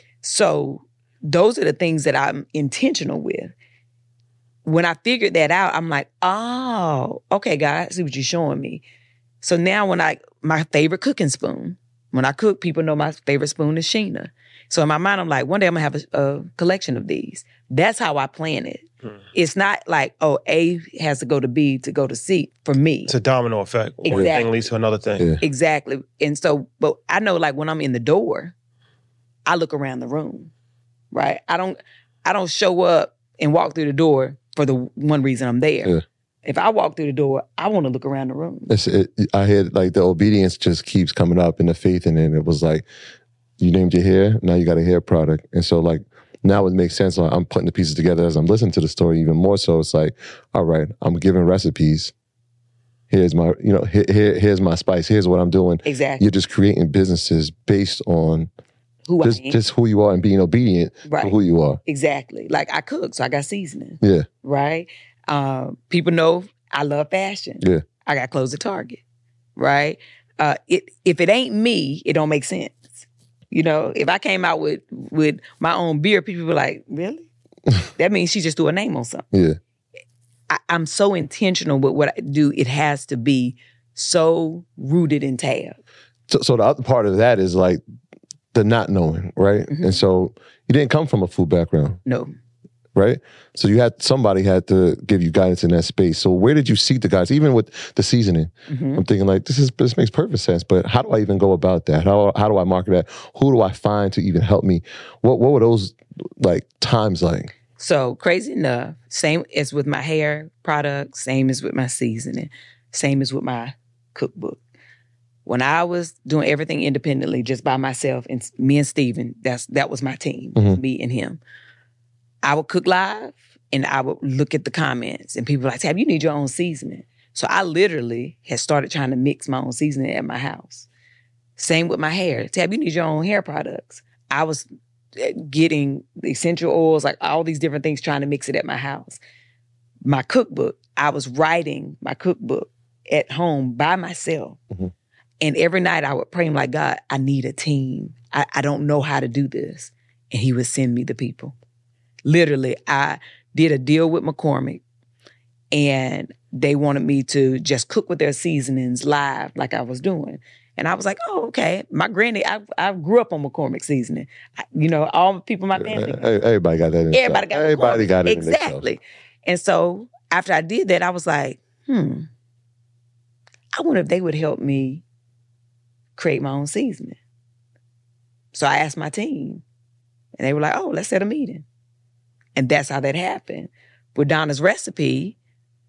So those are the things that I'm intentional with. When I figured that out, I'm like, oh, okay, God, I see what you're showing me. So now my favorite cooking spoon, when I cook, people know my favorite spoon is Sheena. So in my mind, I'm like, one day I'm going to have a collection of these. That's how I plan it. It's not like, oh, A has to go to B to go to C for me. It's a domino effect. Exactly. One thing leads to another thing. Yeah. Exactly. And so, but I know like when I'm in the door, I look around the room, right? I don't show up and walk through the door for the one reason I'm there. Yeah. If I walk through the door, I want to look around the room. I had like the obedience just keeps coming up and the faith in it. It was like, you named your hair, now you got a hair product. And so like, now it makes sense. Like, I'm putting the pieces together as I'm listening to the story even more so. It's like, all right, I'm giving recipes. Here's my, here's my spice. Here's what I'm doing. Exactly. You're just creating businesses based on just who you are and being obedient to who you are. Exactly. Like I cook, so I got seasoning. Yeah. Right? People know I love fashion. Yeah. I got clothes at Target. Right? If it ain't me, it don't make sense. If I came out with my own beer, people were like, really? That means she just threw a name on something. Yeah. I'm so intentional with what I do. It has to be so rooted in Tab. So the other part of that is like the not knowing, right? Mm-hmm. And so you didn't come from a food background. No. Right? So somebody had to give you guidance in that space. So where did you seek the guidance? Even with the seasoning, I'm thinking like, this makes perfect sense, but how do I even go about that? How do I market that? Who do I find to even help me? What were those like times like? So crazy enough, same as with my hair products, same as with my seasoning, same as with my cookbook. When I was doing everything independently, just by myself, and me and Steven, that was my team, me and him. I would cook live, and I would look at the comments, and people were like, Tab, you need your own seasoning. So I literally had started trying to mix my own seasoning at my house. Same with my hair. Tab, you need your own hair products. I was getting the essential oils, like all these different things, trying to mix it at my house. My cookbook, I was writing my cookbook at home by myself. And every night I would pray, I'm like, God, I need a team. I don't know how to do this. And he would send me the people. Literally, I did a deal with McCormick, and they wanted me to just cook with their seasonings live like I was doing. And I was like, oh, okay. My granny, I grew up on McCormick seasoning. All the people in my family. Everybody got that in Everybody got it exactly. And so after I did that, I was like, I wonder if they would help me create my own seasoning. So I asked my team, and they were like, oh, let's set a meeting. And that's how that happened. With Donna's Recipe,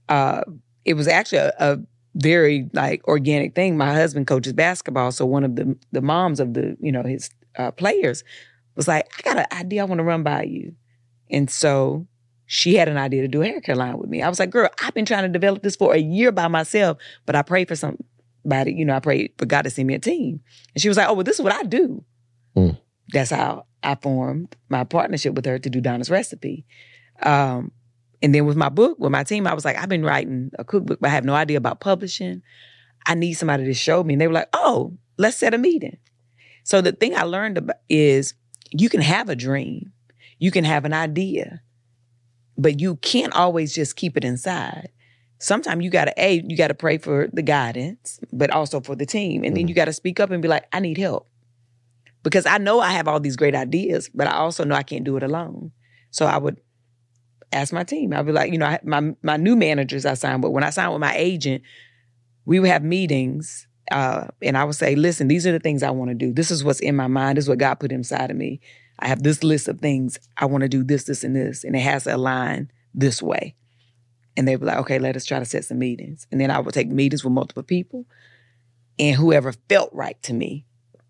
it was actually a very organic thing. My husband coaches basketball, so one of the moms of his players was like, I got an idea I want to run by you. And so she had an idea to do a hair care line with me. I was like, girl, I've been trying to develop this for a year by myself, but I prayed for somebody, I prayed for God to send me a team. And she was like, oh, well, this is what I do. That's how I formed my partnership with her to do Donna's Recipe. And then with my book, with my team, I was like, I've been writing a cookbook, but I have no idea about publishing. I need somebody to show me. And they were like, oh, let's set a meeting. So the thing I learned about is you can have a dream. You can have an idea, but you can't always just keep it inside. Sometimes you got to pray for the guidance, but also for the team. And then you got to speak up and be like, I need help. Because I know I have all these great ideas, but I also know I can't do it alone. So I would ask my team. I'd be like, my new managers I signed with, when I signed with my agent, we would have meetings and I would say, listen, these are the things I want to do. This is what's in my mind. This is what God put inside of me. I have this list of things. I want to do this, this, and this. And it has to align this way. And they'd be like, okay, let us try to set some meetings. And then I would take meetings with multiple people. And whoever felt right to me,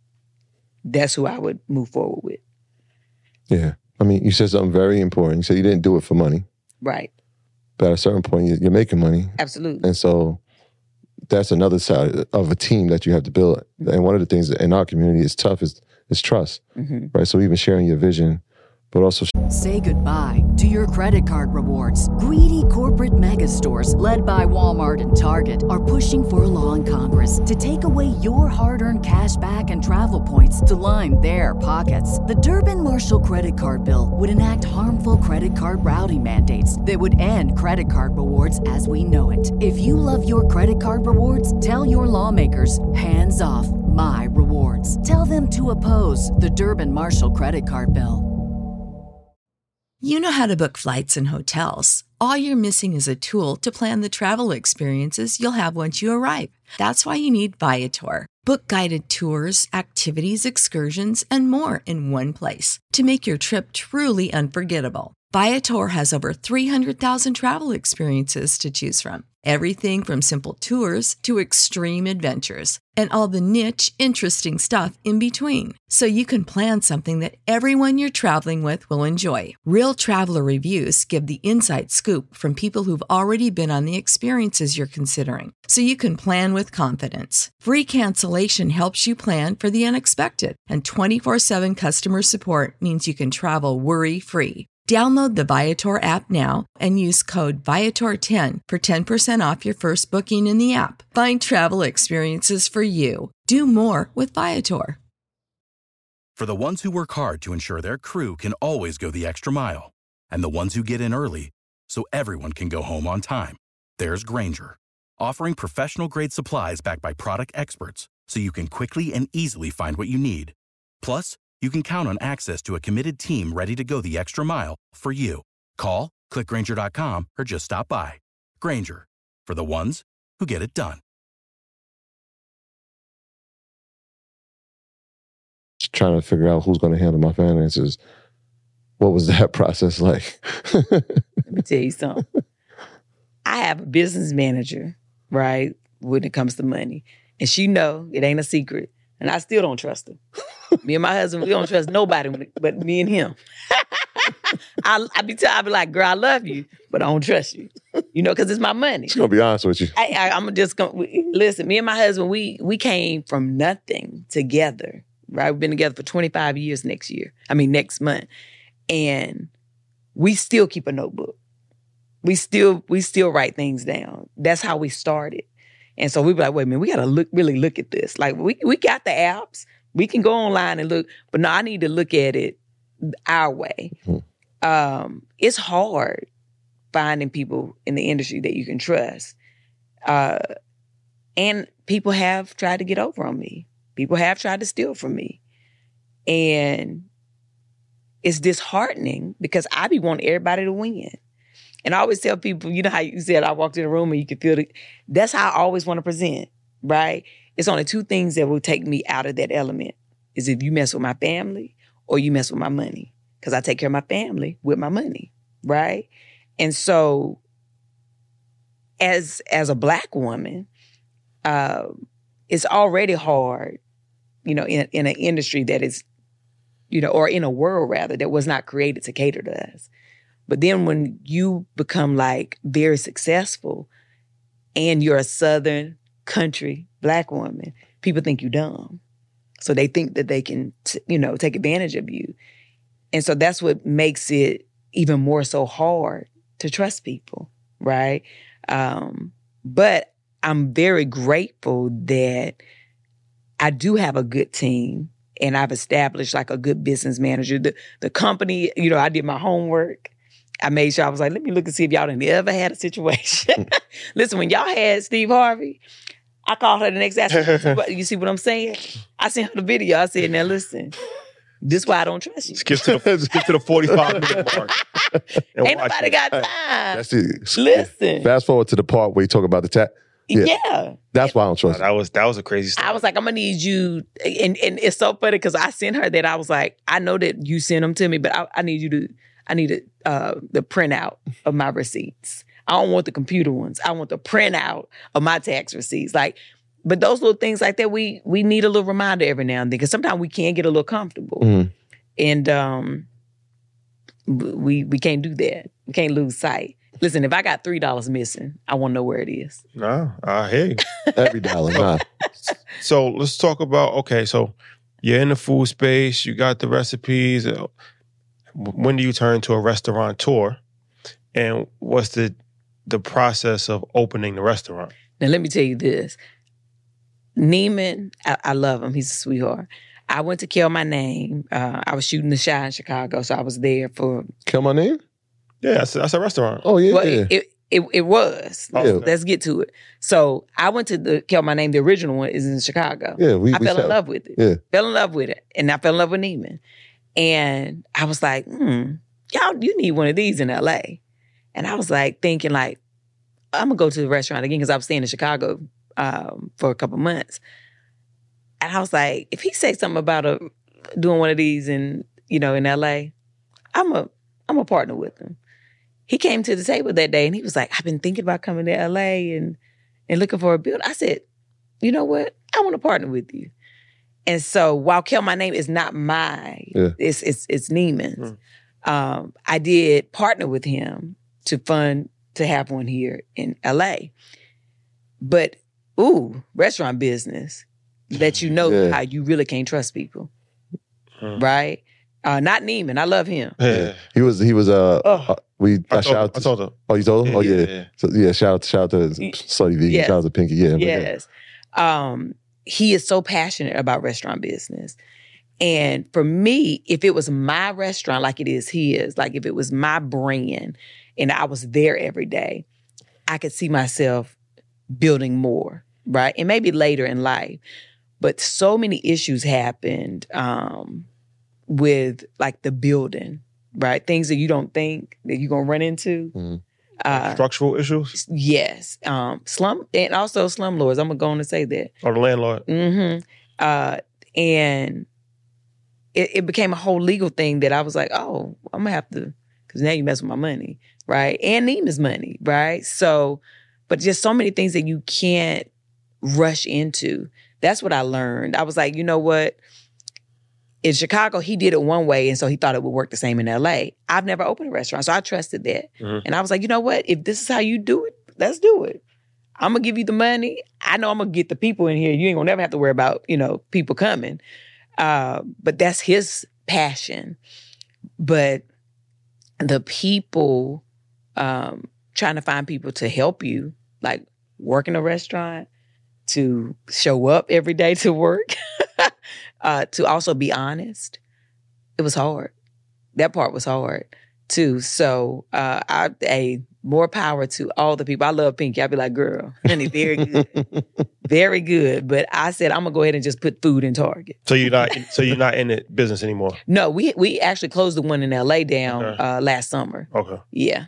that's who I would move forward with. Yeah. I mean, you said something very important. You said you didn't do it for money. Right. But at a certain point, you're making money. Absolutely. And so that's another side of a team that you have to build. And one of the things in our community is tough is trust. Right? So even sharing your vision, but also say goodbye to your credit card rewards. Greedy corporate mega stores, led by Walmart and Target, are pushing for a law in Congress to take away your hard-earned cash back and travel points to line their pockets. The Durbin-Marshall credit card bill would enact harmful credit card routing mandates that would end credit card rewards as we know it. If you love your credit card rewards, tell your lawmakers, hands off my rewards. Tell them to oppose the Durbin-Marshall credit card bill. You know how to book flights and hotels. All you're missing is a tool to plan the travel experiences you'll have once you arrive. That's why you need Viator. Book guided tours, activities, excursions, and more in one place to make your trip truly unforgettable. Viator has over 300,000 travel experiences to choose from. Everything from simple tours to extreme adventures and all the niche, interesting stuff in between. So you can plan something that everyone you're traveling with will enjoy. Real traveler reviews give the inside scoop from people who've already been on the experiences you're considering. So you can plan with confidence. Free cancellation helps you plan for the unexpected. And 24/7 customer support means you can travel worry-free. Download the Viator app now and use code Viator10 for 10% off your first booking in the app. Find travel experiences for you. Do more with Viator. For the ones who work hard to ensure their crew can always go the extra mile, and the ones who get in early so everyone can go home on time, there's Grainger, offering professional-grade supplies backed by product experts so you can quickly and easily find what you need. Plus, you can count on access to a committed team ready to go the extra mile for you. Call, click Grainger.com, or just stop by. Grainger, for the ones who get it done. Trying to figure out who's going to handle my finances. What was that process like? Let me tell you something. I have a business manager, right, when it comes to money. And she know it ain't a secret. And I still don't trust her. Me and my husband, we don't trust nobody but me and him. I be like, girl, I love you, but I don't trust you. You know, because it's my money. She's going to be honest with you. I'm just going to, listen, me and my husband, we came from nothing together, right? We've been together for 25 years next month. And we still keep a notebook. We still write things down. That's how we started. And so we were like, wait a minute, we got to really look at this. Like, we got the apps. We can go online and look. But no, I need to look at it our way. It's hard finding people in the industry that you can trust. And people have tried to get over on me. People have tried to steal from me. And it's disheartening because I be wanting everybody to win. And I always tell people, you know how you said I walked in a room and you could feel it. That's how I always want to present, right? It's only two things that will take me out of that element. Is if you mess with my family or you mess with my money. Because I take care of my family with my money, right? And so as a Black woman, it's already hard, you know, in an industry that is, you know, or in a world rather, that was not created to cater to us. But then when you become like very successful and you're a Southern country Black woman, people think you dumb. So they think that they can, take advantage of you. And so that's what makes it even more so hard to trust people, right? But I'm very grateful that I do have a good team and I've established like a good business manager. The company, you know, I did my homework. I made sure I was like, let me look and see if y'all done ever had a situation. Listen, when y'all had Steve Harvey, I called her the next day. You see what I'm saying? I sent her the video. I said, now listen, this is why I don't trust you. Skip to the 45-minute mark. Ain't nobody got time. That's it. Listen. Fast forward to the part where you talk about the tax. Yeah. That's why I don't trust you. That was a crazy story. I was like, I'm going to need you. And it's so funny because I sent her that. I was like, I know that you sent them to me, but I need you to, the printout of my receipts. I don't want the computer ones. I want the printout of my tax receipts. But those little things like that, we need a little reminder every now and then because sometimes we can get a little comfortable. Mm-hmm. And we can't do that. We can't lose sight. Listen, if I got $3 missing, I want to know where it is. No, I hear you. Every dollar, nah. So let's talk about, okay, so you're in the food space, you got the recipes. When do you turn to a restaurateur? And what's the process of opening the restaurant? Now, let me tell you this. Neiman, I love him. He's a sweetheart. I went to Kill My Name. I was shooting The Chi in Chicago, so I was there for... Kill My Name? Yeah, that's a restaurant. Oh, yeah. Well, it was. Yeah. Let's get to it. So I went to the Kill My Name. The original one is in Chicago. Yeah, I fell in love with it. Yeah. Fell in love with it. And I fell in love with Neiman. And I was like, y'all, you need one of these in LA. And I was like thinking like, I'm going to go to the restaurant again because I was staying in Chicago for a couple months. And I was like, if he says something about doing one of these in LA, I'm a partner with him. He came to the table that day and he was like, I've been thinking about coming to LA and looking for a build. I said, you know what? I want to partner with you. And so while Kill My Name is not mine, it's Neiman's. I did partner with him to have one here in LA. But restaurant business let you know how you really can't trust people. Right? Not Neiman. I love him. Yeah. He was I told him. Oh, you told him? Yeah. So shout out to Slutty Vegan, shout out to Pinky. Yeah. Yes. He is so passionate about restaurant business. And for me, if it was my restaurant like it is his, like if it was my brand and I was there every day, I could see myself building more, right? And maybe later in life. But so many issues happened with like the building, right? Things that you don't think that you're going to run into. Mm-hmm. Structural issues? Yes. Slum, and also slumlords. I'm going to go on and say that. Or the landlord. Mm-hmm. And it became a whole legal thing that I was like, oh, I'm going to have to, because now you mess with my money, right? And Neiman's money, right? So, but just so many things that you can't rush into. That's what I learned. I was like, you know what? In Chicago, he did it one way, and so he thought it would work the same in LA. I've never opened a restaurant, so I trusted that. And I was like, you know what? If this is how you do it, let's do it. I'm going to give you the money. I know I'm going to get the people in here. You ain't going to never have to worry about, people coming. But that's his passion. But the people, trying to find people to help you, like work in a restaurant, to show up every day to work, to also be honest, it was hard. That part was hard too. So more power to all the people. I love Pinky. I'd be like, girl, honey, very good. Very good. But I said, I'm going to go ahead and just put food in Target. So you're not in the business anymore? No, we actually closed the one in LA down last summer. Okay. Yeah.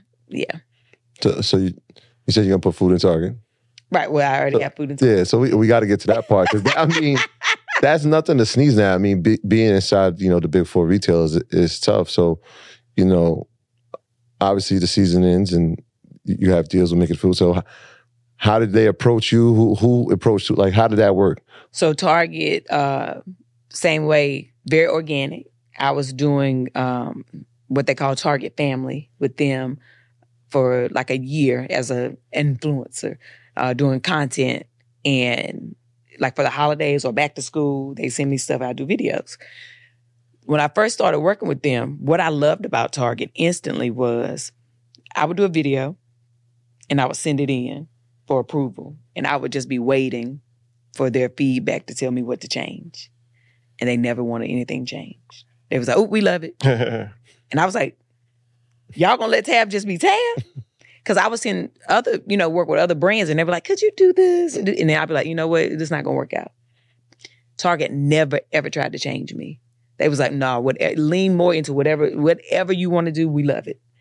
So you said you're going to put food in Target? Right. Well, I already have food in Target. Yeah, so we got to get to that part. Because, that's nothing to sneeze at. I mean, being inside, the big four retailers is tough. So, obviously the season ends and you have deals with making food. So how did they approach you? Who approached you? Like, how did that work? So Target, same way, very organic. I was doing what they call Target Family with them for like a year as an influencer, doing content. And like for the holidays or back to school, they send me stuff, I do videos. When I first started working with them, what I loved about Target instantly was I would do a video and I would send it in for approval. And I would just be waiting for their feedback to tell me what to change. And they never wanted anything changed. They was like, oh, we love it. And I was like, y'all gonna let Tab just be Tab? Because I was in other, work with other brands and they were like, could you do this? And then I'd be like, you know what? This is not gonna work out. Target never, ever tried to change me. They was like, no, lean more into whatever you want to do, we love it.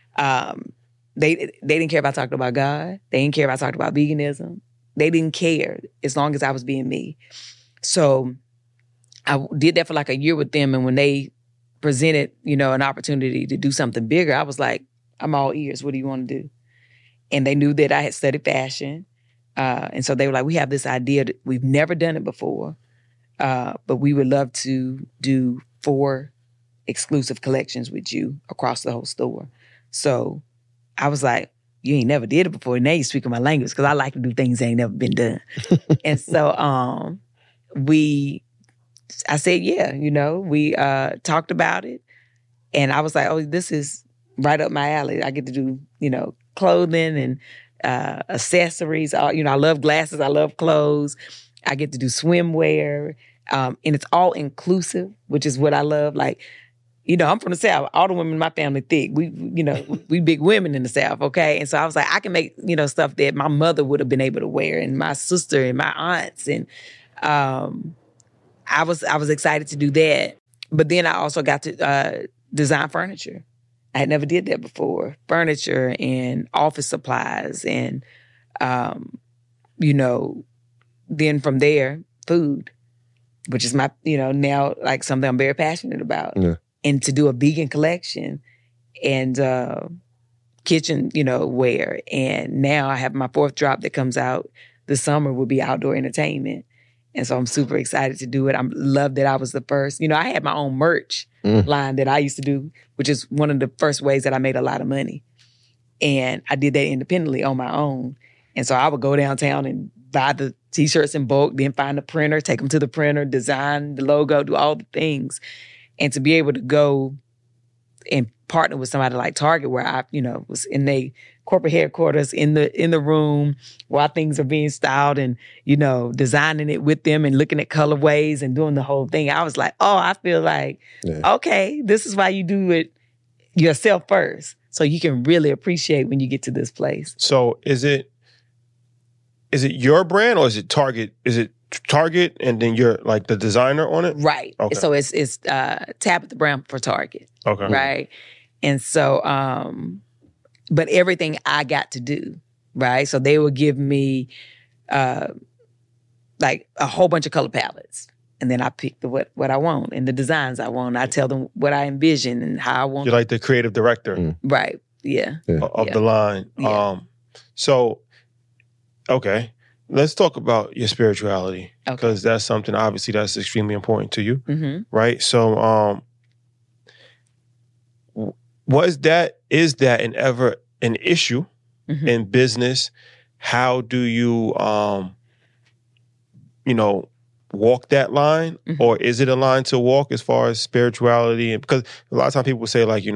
They didn't care if I talked about God. They didn't care if I talked about veganism. They didn't care as long as I was being me. So I did that for like a year with them. And when they presented, an opportunity to do something bigger, I was like, I'm all ears. What do you want to do? And they knew that I had studied fashion. And so they were like, we have this idea that we've never done it before. But we would love to do 4 exclusive collections with you across the whole store. So I was like, you ain't never did it before. Now you speaking my language because I like to do things that ain't never been done. And so I said, yeah, we talked about it. And I was like, oh, this is right up my alley. I get to do, clothing and accessories. I love glasses. I love clothes. I get to do swimwear. And it's all inclusive, which is what I love. Like, I'm from the South. All the women in my family thick. We big women in the South, okay? And so I was like, I can make, stuff that my mother would have been able to wear and my sister and my aunts. And I was excited to do that. But then I also got to design furniture. I had never did that before. Furniture and office supplies and, then from there, food, which is my, now like something I'm very passionate about. Yeah. And to do a vegan collection and kitchen, wear. And now I have my 4th drop that comes out this summer will be outdoor entertainment. And so I'm super excited to do it. I love that I was the first. I had my own merch line that I used to do, which is one of the first ways that I made a lot of money. And I did that independently on my own. And so I would go downtown and buy the T-shirts in bulk, then find the printer, take them to the printer, design the logo, do all the things. And to be able to go and partner with somebody like Target where I, was in their corporate headquarters in the room while things are being styled and, designing it with them and looking at colorways and doing the whole thing. I was like, oh, I feel like, okay, this is why you do it yourself first. So you can really appreciate when you get to this place. So is it your brand or is it Target? Is it Target and then you're like the designer on it? Right. Okay. So it's Tabitha Brown for Target. Okay. Right. And so, but everything I got to do, right? So they would give me like a whole bunch of color palettes. And then I pick what I want and the designs I want. I tell them what I envision and how I want. You're like the creative director. Right. Yeah. Of the line. Yeah. So, okay. let's talk about your spirituality, Okay. because that's something obviously that's extremely important to you, Mm-hmm. right? So, is that an issue Mm-hmm. in business? How do you, walk that line, Mm-hmm. or is it a line to walk as far as spirituality? And because a lot of times people say, like,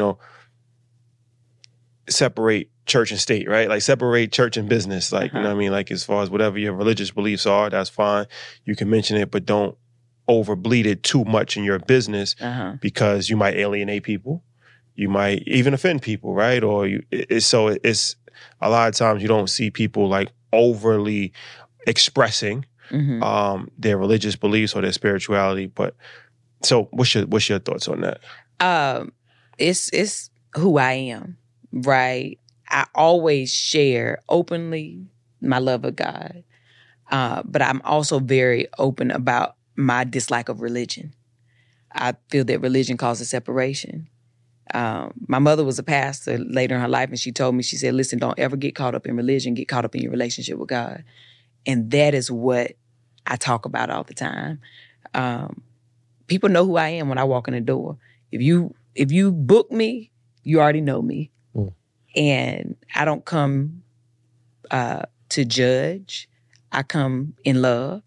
separate church and state, right? Like separate church and business. Like, you know what I mean? Like as far as whatever your religious beliefs are, that's fine. You can mention it, but don't overbleed it too much in your business because you might alienate people. You might even offend people, right? Or it's a lot of times you don't see people like overly expressing their religious beliefs or their spirituality. But so what's your thoughts on that? It's who I am, right? I always share openly my love of God, but I'm also very open about my dislike of religion. I feel that religion causes separation. My mother was a pastor later in her life, and she told me, she said, listen, don't ever get caught up in religion, get caught up in your relationship with God. And that is what I talk about all the time. People know who I am when I walk in the door. If you book me, you already know me. And I don't come to judge. I come in love.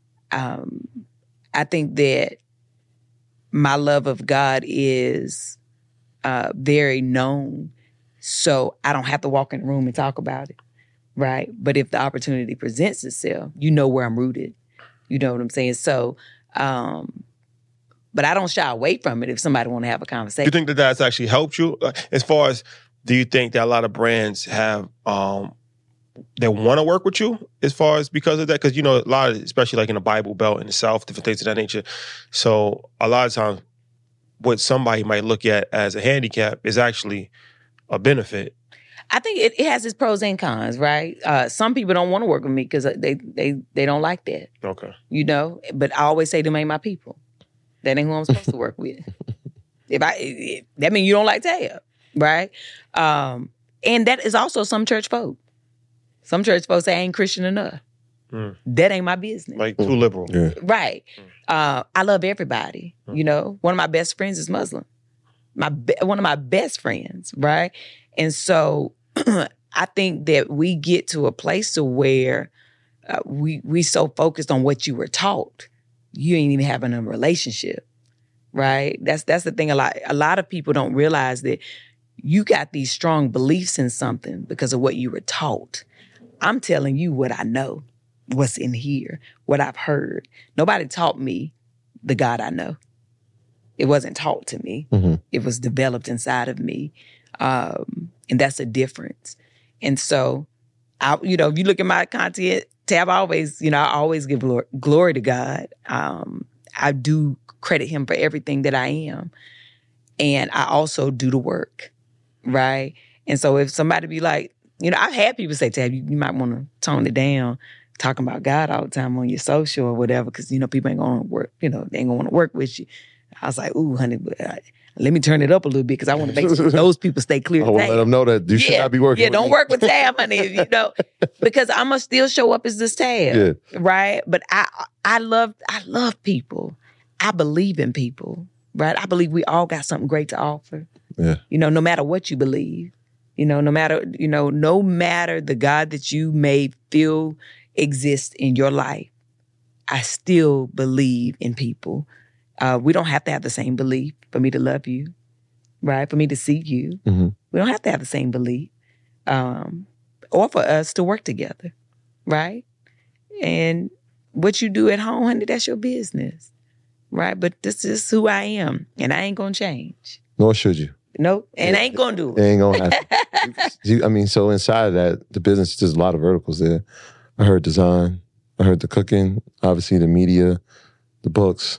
I think that my love of God is very known, so I don't have to walk in the room and talk about it, right? But if the opportunity presents itself, you know where I'm rooted. You know what I'm saying? So, but I don't shy away from it if somebody want to have a conversation. Do you think that that's actually helped you? As far as, do you think that a lot of brands have, they want to work with you as far as because of that? Because, a lot of, especially like in the Bible Belt in the South, different things of that nature. So a lot of times what somebody might look at as a handicap is actually a benefit. I think it has its pros and cons, right? Some people don't want to work with me because they don't like that. Okay. But I always say them ain't my people. That ain't who I'm supposed to work with. That means you don't like Tab, right? And that is also some church folk. Some church folks say I ain't Christian enough. That ain't my business. Like too liberal. Yeah. Right. I love everybody. One of my best friends is Muslim. One of my best friends, right? And so I think that we get to a place to where we so focused on what you were taught, you ain't even having a relationship, right? That's the thing. A lot of people don't realize that you got these strong beliefs in something because of what you were taught. I'm telling you what I know, what's in here, what I've heard. Nobody taught me the God I know. It wasn't taught to me. It was developed inside of me. And that's a difference. And so, if you look at my content, Tab, I always give glory to God. I do credit him for everything that I am. And I also do the work, right? And so if somebody be like, I've had people say, Tab, you might want to tone it down, talking about God all the time on your social or whatever, because, people ain't going to work, they ain't going to want to work with you. I was like, ooh, honey, let me turn it up a little bit because I want to make sure those people stay clear. I want to let them know that you should not be working with don't me. work with Tab, honey, because I'm going to still show up as this Tab, right? But I love people. I believe in people, right? I believe we all got something great to offer. Yeah. No matter what you believe, no matter the God that you may feel exists in your life, I still believe in people. We don't have to have the same belief for me to love you, right? For me to see you. We don't have to have the same belief. Or for us to work together, right? And what you do at home, honey, that's your business, right? But this is who I am, and I ain't going to change. Nor should you. Nope, and I ain't going to do it. It ain't going to happen. So inside of that, the business, there's a lot of verticals there. I heard design. I heard the cooking, obviously the media, the books.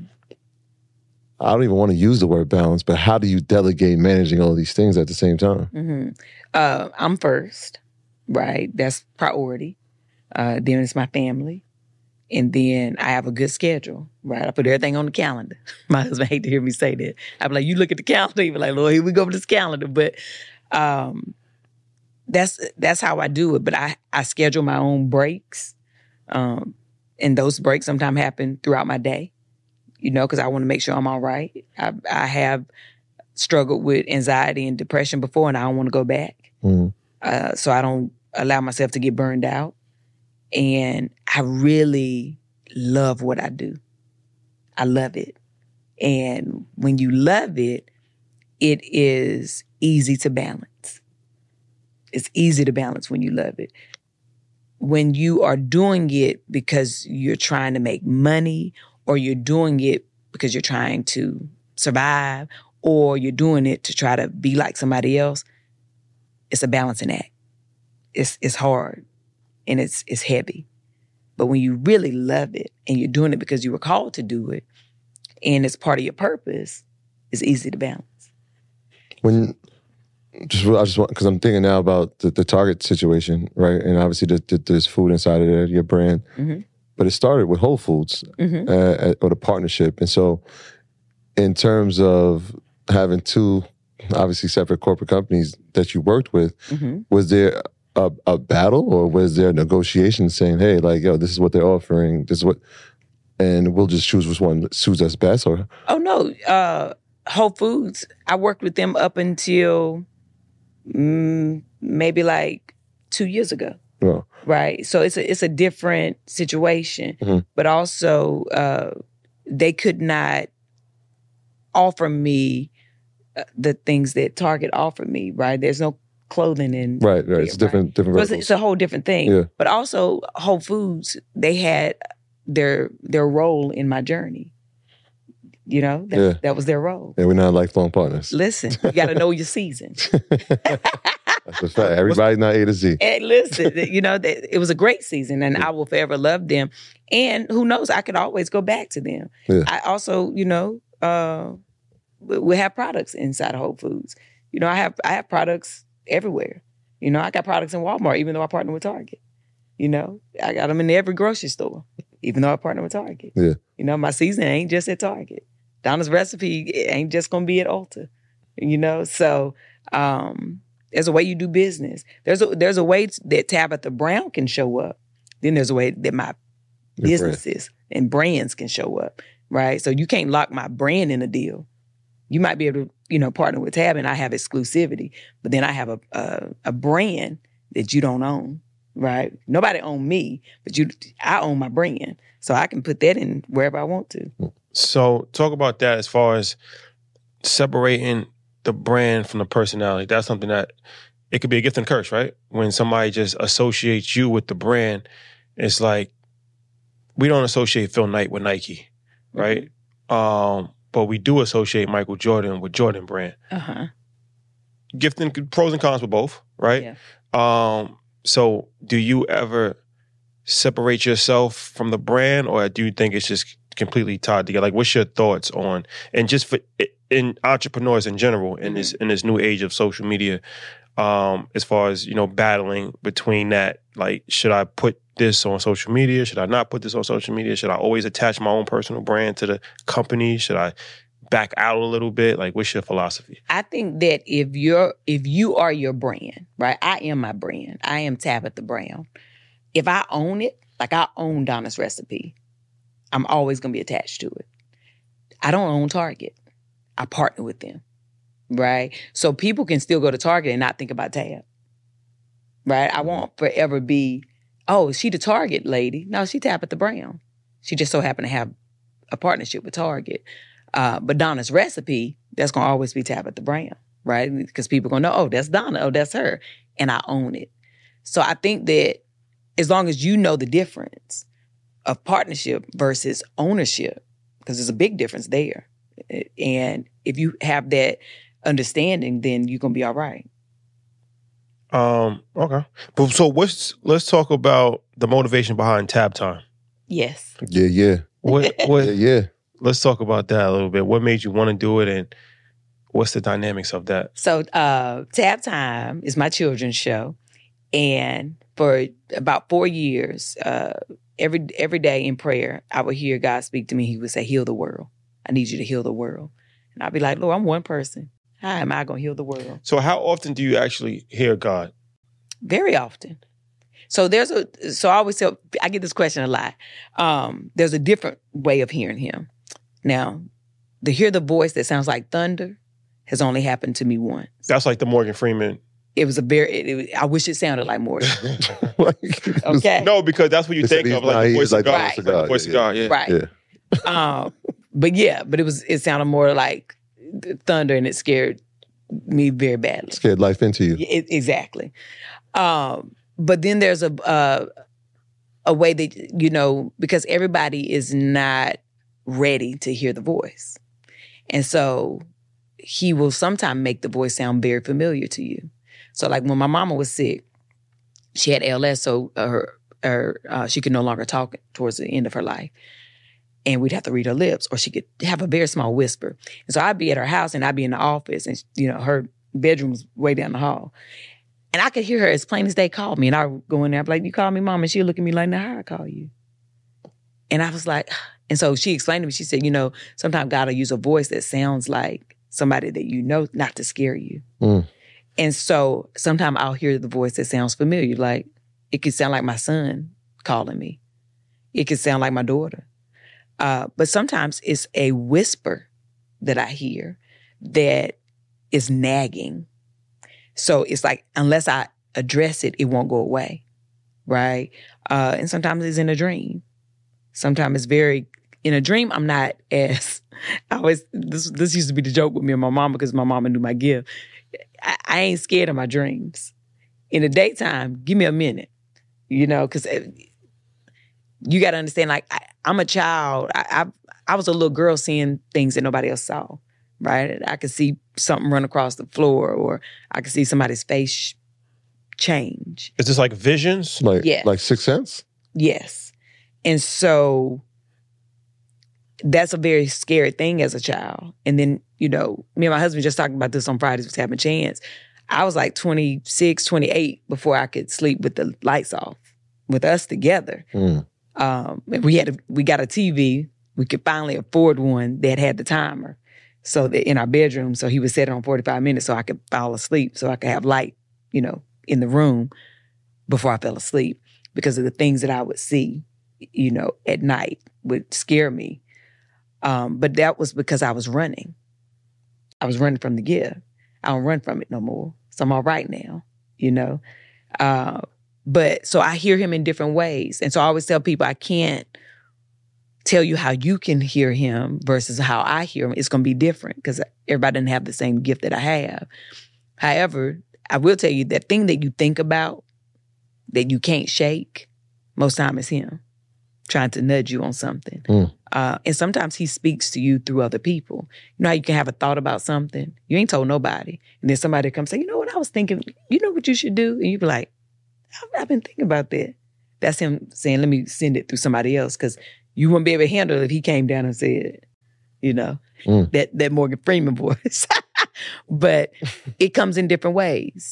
I don't even want to use the word balance, but how do you delegate managing all these things at the same time? I'm first, right? That's priority. Then it's my family. And then I have a good schedule, right? I put everything on the calendar. My husband hate to hear me say that. I be like, you look at the calendar, you be like, Lord, here we go with this calendar. But that's how I do it. But I schedule my own breaks. And those breaks sometimes happen throughout my day, because I want to make sure I'm all right. I have struggled with anxiety and depression before, and I don't want to go back. So I don't allow myself to get burned out. And I really love what I do. I love it. And when you love it, it is easy to balance. It's easy to balance when you love it. When you are doing it because you're trying to make money, or you're doing it because you're trying to survive, or you're doing it to try to be like somebody else, it's a balancing act. It's hard and it's heavy. But when you really love it and you're doing it because you were called to do it and it's part of your purpose, it's easy to balance. I just want, because I'm thinking now about the Target situation, right? And obviously there's food inside of there, your brand. Mm-hmm. But it started with Whole Foods, or the partnership. And so in terms of having two, obviously separate corporate companies that you worked with, was there a battle, or was there a negotiation saying, hey, like, yo, this is what they're offering, this is what, and we'll just choose which one suits us best? Or Oh, no. Whole Foods, I worked with them up until maybe like 2 years ago. Oh. Right? So it's a different situation. But also, they could not offer me the things that Target offered me, right? There's no clothing in right. It's different so it's a whole different thing. Yeah. But also Whole Foods, they had their role in my journey. That was their role. Yeah, we're not lifelong partners. Listen, you got to know your season. That's a fact. Everybody's not A to Z. And listen, it was a great season, and I will forever love them. And who knows, I could always go back to them. Yeah. I also, we have products inside of Whole Foods. I have products everywhere. I got products in Walmart, even though I partner with Target. I got them in every grocery store, even though I partner with Target. Yeah. My season ain't just at Target. Donna's Recipe ain't just gonna be at Ulta. So there's a way you do business. There's a way that Tabitha Brown can show up. Then there's a way that my businesses and brands can show up, right? So you can't lock my brand in a deal. You might be able to, partner with Tab and I have exclusivity, but then I have a brand that you don't own, right? Nobody own me, but I own my brand. So I can put that in wherever I want to. So talk about that as far as separating the brand from the personality. That's something that it could be a gift and curse, right? When somebody just associates you with the brand, it's like we don't associate Phil Knight with Nike, right? But we do associate Michael Jordan with Jordan brand. Gift and pros and cons with both, right? Yeah. So do you ever separate yourself from the brand, or do you think it's just completely tied together? Like, what's your thoughts on, and just for in entrepreneurs in general in this new age of social media, as far as battling between that, like, should I put this on social media? Should I not put this on social media? Should I always attach my own personal brand to the company? Should I back out a little bit? Like, what's your philosophy? I think that if you are your brand, right? I am my brand. I am Tabitha Brown. If I own it, like I own Donna's Recipe, I'm always going to be attached to it. I don't own Target. I partner with them, right? So people can still go to Target and not think about Tab, right? I won't forever be, oh, is she the Target lady? No, she Tabitha Brown. She just so happened to have a partnership with Target. But Donna's Recipe, that's going to always be Tabitha Brown, right? Because people are going to know, oh, that's Donna, oh, that's her. And I own it. So I think that as long as you know the difference of partnership versus ownership, because there's a big difference there. And if you have that understanding, then you're going to be all right. Okay. But so let's talk about the motivation behind Tab Time. Yes. Yeah. What yeah. Let's talk about that a little bit. What made you want to do it, and what's the dynamics of that? So Tab Time is my children's show. And for about 4 years, every day in prayer, I would hear God speak to me. He would say, heal the world. I need you to heal the world. And I'd be like, Lord, I'm one person. How am I going to heal the world? So how often do you actually hear God? Very often. So I always tell, I get this question a lot. There's a different way of hearing him. Now, to hear the voice that sounds like thunder has only happened to me once. That's like the Morgan Freeman. It was I wish it sounded like Morgan. Okay. No, because that's what you think of, like the voice of God. Right. Like the voice of God, yeah. Right. Yeah. But it sounded more like thunder, and it scared me very badly. Scared life into you. Exactly. But then there's a way that, because everybody is not ready to hear the voice. And so he will sometimes make the voice sound very familiar to you. So like when my mama was sick, she had ALS, so she could no longer talk towards the end of her life. And we'd have to read her lips, or she could have a very small whisper. And so I'd be at her house and I'd be in the office, and her bedroom's way down the hall. And I could hear her as plain as day call me. And I would go in there, I'd be like, "You call me, Mom?" And she'd look at me like, "Now how I call you?" And I was like, and so she explained to me, she said, sometimes God will use a voice that sounds like somebody that you know, not to scare you. And so sometimes I'll hear the voice that sounds familiar. Like it could sound like my son calling me. It could sound like my daughter. But sometimes it's a whisper that I hear that is nagging. So it's like, unless I address it, it won't go away, right? And sometimes it's in a dream. Sometimes it's in a dream, I'm not as, this used to be the joke with me and my mama, because my mama knew my gift. I ain't scared of my dreams. In the daytime, give me a minute, because you got to understand, like, I'm a child. I was a little girl seeing things that nobody else saw, right? I could see something run across the floor, or I could see somebody's face change. Is this like visions? Like Sixth Sense? Yes. And so that's a very scary thing as a child. And then, me and my husband just talking about this on Fridays with Having Chance. I was like 26, 28 before I could sleep with the lights off with us together. And we got a TV. We could finally afford one that had the timer. So that in our bedroom, so he would set it on 45 minutes so I could fall asleep, so I could have light, in the room before I fell asleep, because of the things that I would see, at night would scare me. But that was because I was running. I was running from the gift. I don't run from it no more. So I'm all right now, But so I hear him in different ways. And so I always tell people I can't tell you how you can hear him versus how I hear him. It's going to be different because everybody doesn't have the same gift that I have. However, I will tell you that thing that you think about that you can't shake, most time is him trying to nudge you on something. And sometimes he speaks to you through other people. You know how you can have a thought about something? You ain't told nobody. And then somebody comes say, "You know what I was thinking? You know what you should do?" And you be like, I've been thinking about that. That's him saying, "Let me send it through somebody else," because you wouldn't be able to handle it if he came down and said, that Morgan Freeman voice. But it comes in different ways.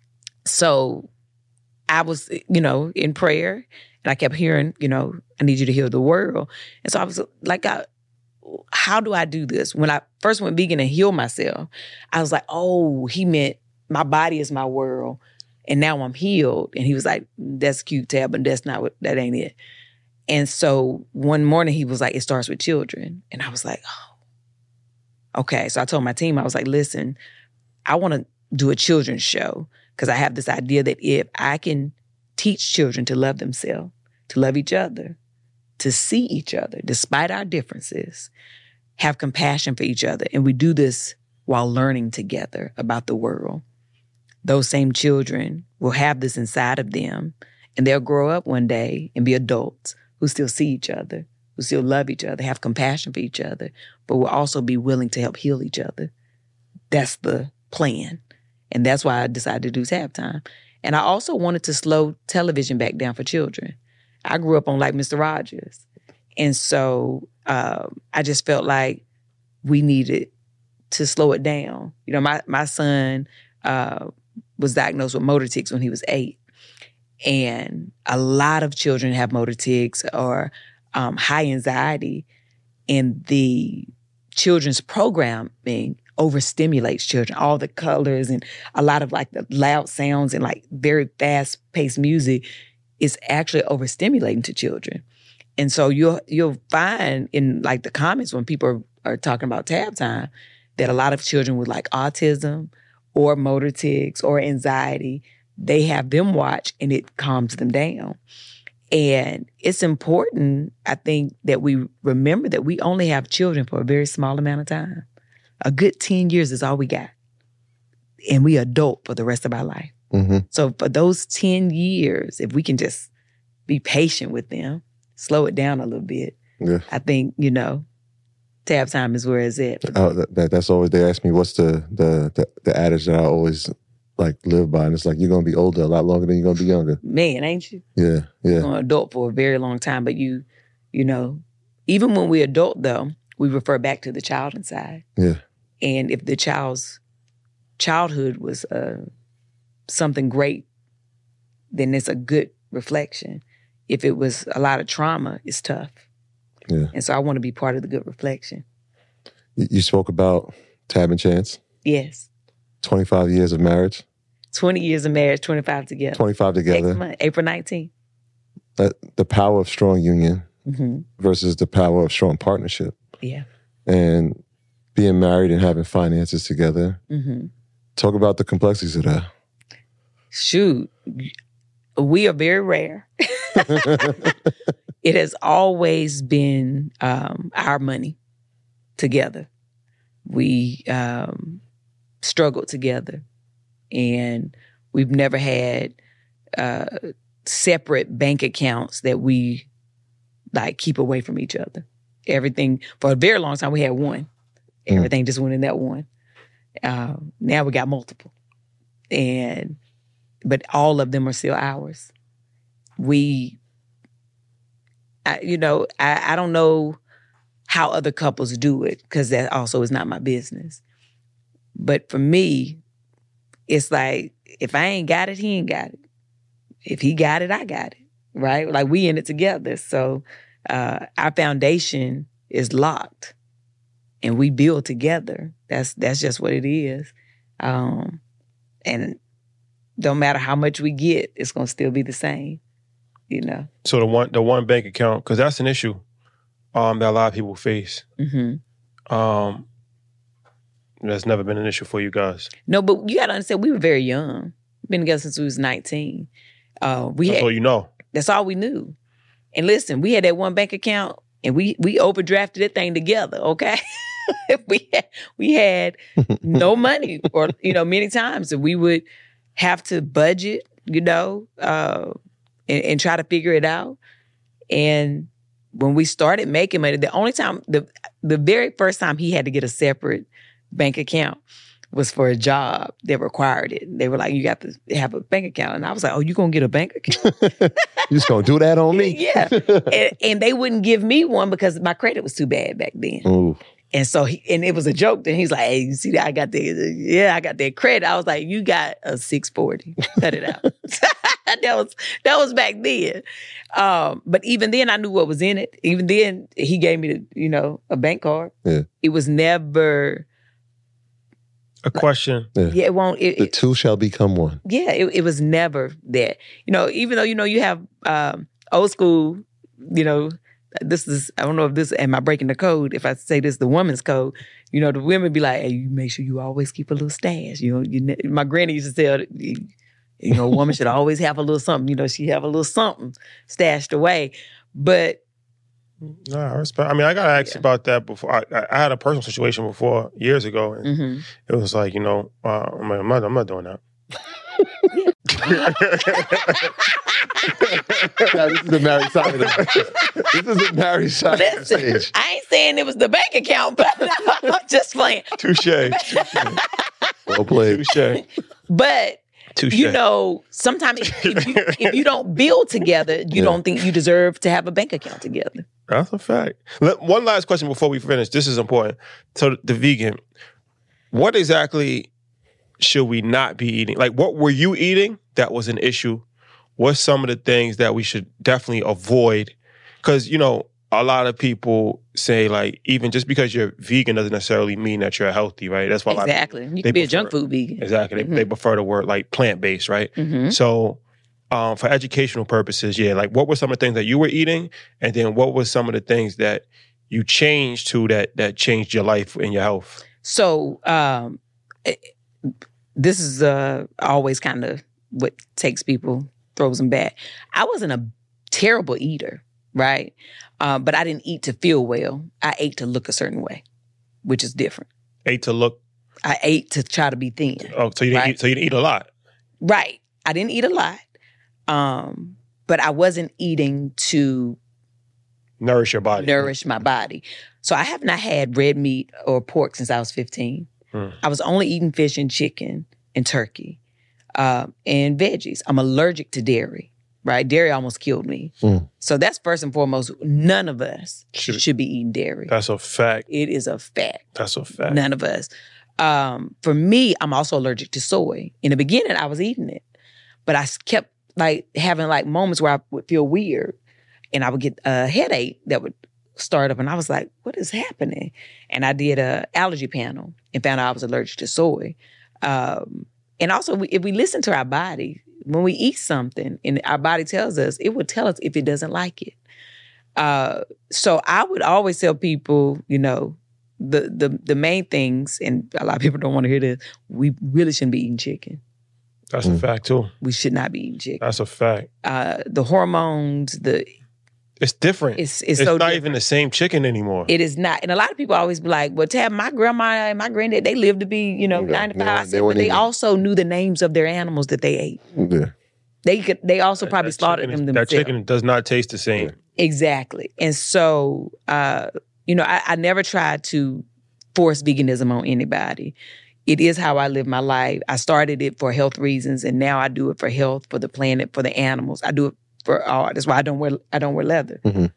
So I was, in prayer, and I kept hearing, "I need you to heal the world." And so I was like, how do I do this? When I first went vegan and healed myself, I was like, oh, he meant my body is my world. And now I'm healed. And he was like, "That's cute, Tab, but that ain't it." And so one morning he was like, "It starts with children." And I was like, oh, okay. So I told my team, I was like, "Listen, I want to do a children's show because I have this idea that if I can teach children to love themselves, to love each other, to see each other despite our differences, have compassion for each other, and we do this while learning together about the world, those same children will have this inside of them, and they'll grow up one day and be adults who still see each other, who still love each other, have compassion for each other, but will also be willing to help heal each other." That's the plan. And that's why I decided to do Halftime. And I also wanted to slow television back down for children. I grew up on like Mr. Rogers. And so I just felt like we needed to slow it down. My son was diagnosed with motor tics when he was 8. And a lot of children have motor tics or high anxiety. And the children's programming overstimulates children. All the colors and a lot of like the loud sounds and like very fast-paced music is actually overstimulating to children. And so you'll find in like the comments when people are talking about tab time that a lot of children with like autism or motor tics or anxiety, they have them watch and it calms them down. And it's important, I think, that we remember that we only have children for a very small amount of time. A good 10 years is all we got. And we adult for the rest of our life. Mm-hmm. So for those 10 years, if we can just be patient with them, slow it down a little bit, I think, tab time is where it's at. That's always, they ask me, what's the adage that I always like live by? And it's like, you're going to be older a lot longer than you're going to be younger. Man, ain't you? Yeah. You're going to adult for a very long time. But you know, even when we adult though, we refer back to the child inside. Yeah. And if the child's childhood was something great, then it's a good reflection. If it was a lot of trauma, it's tough. Yeah. And so I want to be part of the good reflection. You spoke about Tab and Chance. Yes. 25 years of marriage. 20 years of marriage, 25 together. 25 together. Next month, April 19th. The power of strong union versus the power of strong partnership. Yeah. And being married and having finances together. Talk about the complexities of that. Shoot. We are very rare. It has always been our money together. We struggled together. And we've never had separate bank accounts that we like keep away from each other. Everything, for a very long time, we had one. Everything just went in that one. Now we got multiple. But all of them are still ours. I don't know how other couples do it, because that also is not my business. But for me, it's like, if I ain't got it, he ain't got it. If he got it, I got it, right? Like, we in it together. So our foundation is locked, and we build together. That's just what it is. And don't matter how much we get, it's going to still be the same, So the one bank account, because that's an issue that a lot of people face. That's never been an issue for you guys. No, but you got to understand, we were very young. We've been together since we was 19. That's all you know. That's all we knew. And listen, we had that one bank account, and we overdrafted that thing together, okay? we had no money, or, many times, and we would have to budget, and try to figure it out. And when we started making money, the very first time he had to get a separate bank account was for a job that required it. They were like, you got to have a bank account. And I was like, oh, you going to get a bank account? You just going to do that on me? Yeah. And they wouldn't give me one because my credit was too bad back then. Ooh. And so and it was a joke. Then he's like, hey, you see that? I got that credit. I was like, you got a 640. Cut it out. That was back then. But even then, I knew what was in it. Even then, he gave me a bank card. Yeah. It was never a question. Yeah, it won't. The two shall become one. Yeah, it was never that. Even though you have old school. This is, I don't know if this, am I breaking the code? If I say this, the woman's code, the women be like, hey, you make sure you always keep a little stash. My granny used to tell, a woman should always have a little something. She have a little something stashed away. But no, I respect. I mean, I got to ask you about that before. I had a personal situation before years ago, and it was like, I'm not doing that. Now, this is the married side of it. This is the married side of the stage. I ain't saying it was the bank account, but I'm just playing. Touche. Well played. Touche. But, sometimes if you don't build together, you don't think you deserve to have a bank account together. That's a fact. One last question before we finish. This is important. So the vegan, what exactly should we not be eating? Like, what were you eating that was an issue? What's some of the things that we should definitely avoid? Because, a lot of people say, like, even just because you're vegan doesn't necessarily mean that you're healthy, right? That's why exactly. You can be a junk food vegan. Exactly. They prefer the word, like, plant-based, right? So for educational purposes, like what were some of the things that you were eating, and then what were some of the things that you changed to that changed your life and your health? So this is always kind of what takes people, throws them back. I wasn't a terrible eater, right? But I didn't eat to feel well. I ate to look a certain way, which is different. Ate to look? I ate to try to be thin. Oh, so you didn't eat, so you didn't eat a lot? Right. I didn't eat a lot. But I wasn't eating to nourish your body. Nourish my body. So I have not had red meat or pork since I was 15. I was only eating fish and chicken and turkey and veggies. I'm allergic to dairy, right? Dairy almost killed me. So that's first and foremost, none of us should be eating dairy. That's a fact. It is a fact. That's a fact. None of us. For me, I'm also allergic to soy. In the beginning, I was eating it, but I kept having moments where I would feel weird and I would get a headache that would start up and I was like, what is happening? And I did an allergy panel and found out I was allergic to soy. And also, if we listen to our body, when we eat something and our body tells us, it will tell us if it doesn't like it. So I would always tell people, the main things, and a lot of people don't want to hear this, we really shouldn't be eating chicken. That's a fact too. We should not be eating chicken. That's a fact. The hormones, it's different. It's so not different. Even the same chicken anymore. It is not. And a lot of people always be like, well, Tab, my grandma and my granddad, they lived to be, 95. I said, but they also knew the names of their animals that they ate. Yeah. They also probably slaughtered them themselves. That chicken does not taste the same. Exactly. And so, I never tried to force veganism on anybody. It is how I live my life. I started it for health reasons, and now I do it for health, for the planet, for the animals. I do it for all. That's why I don't wear leather.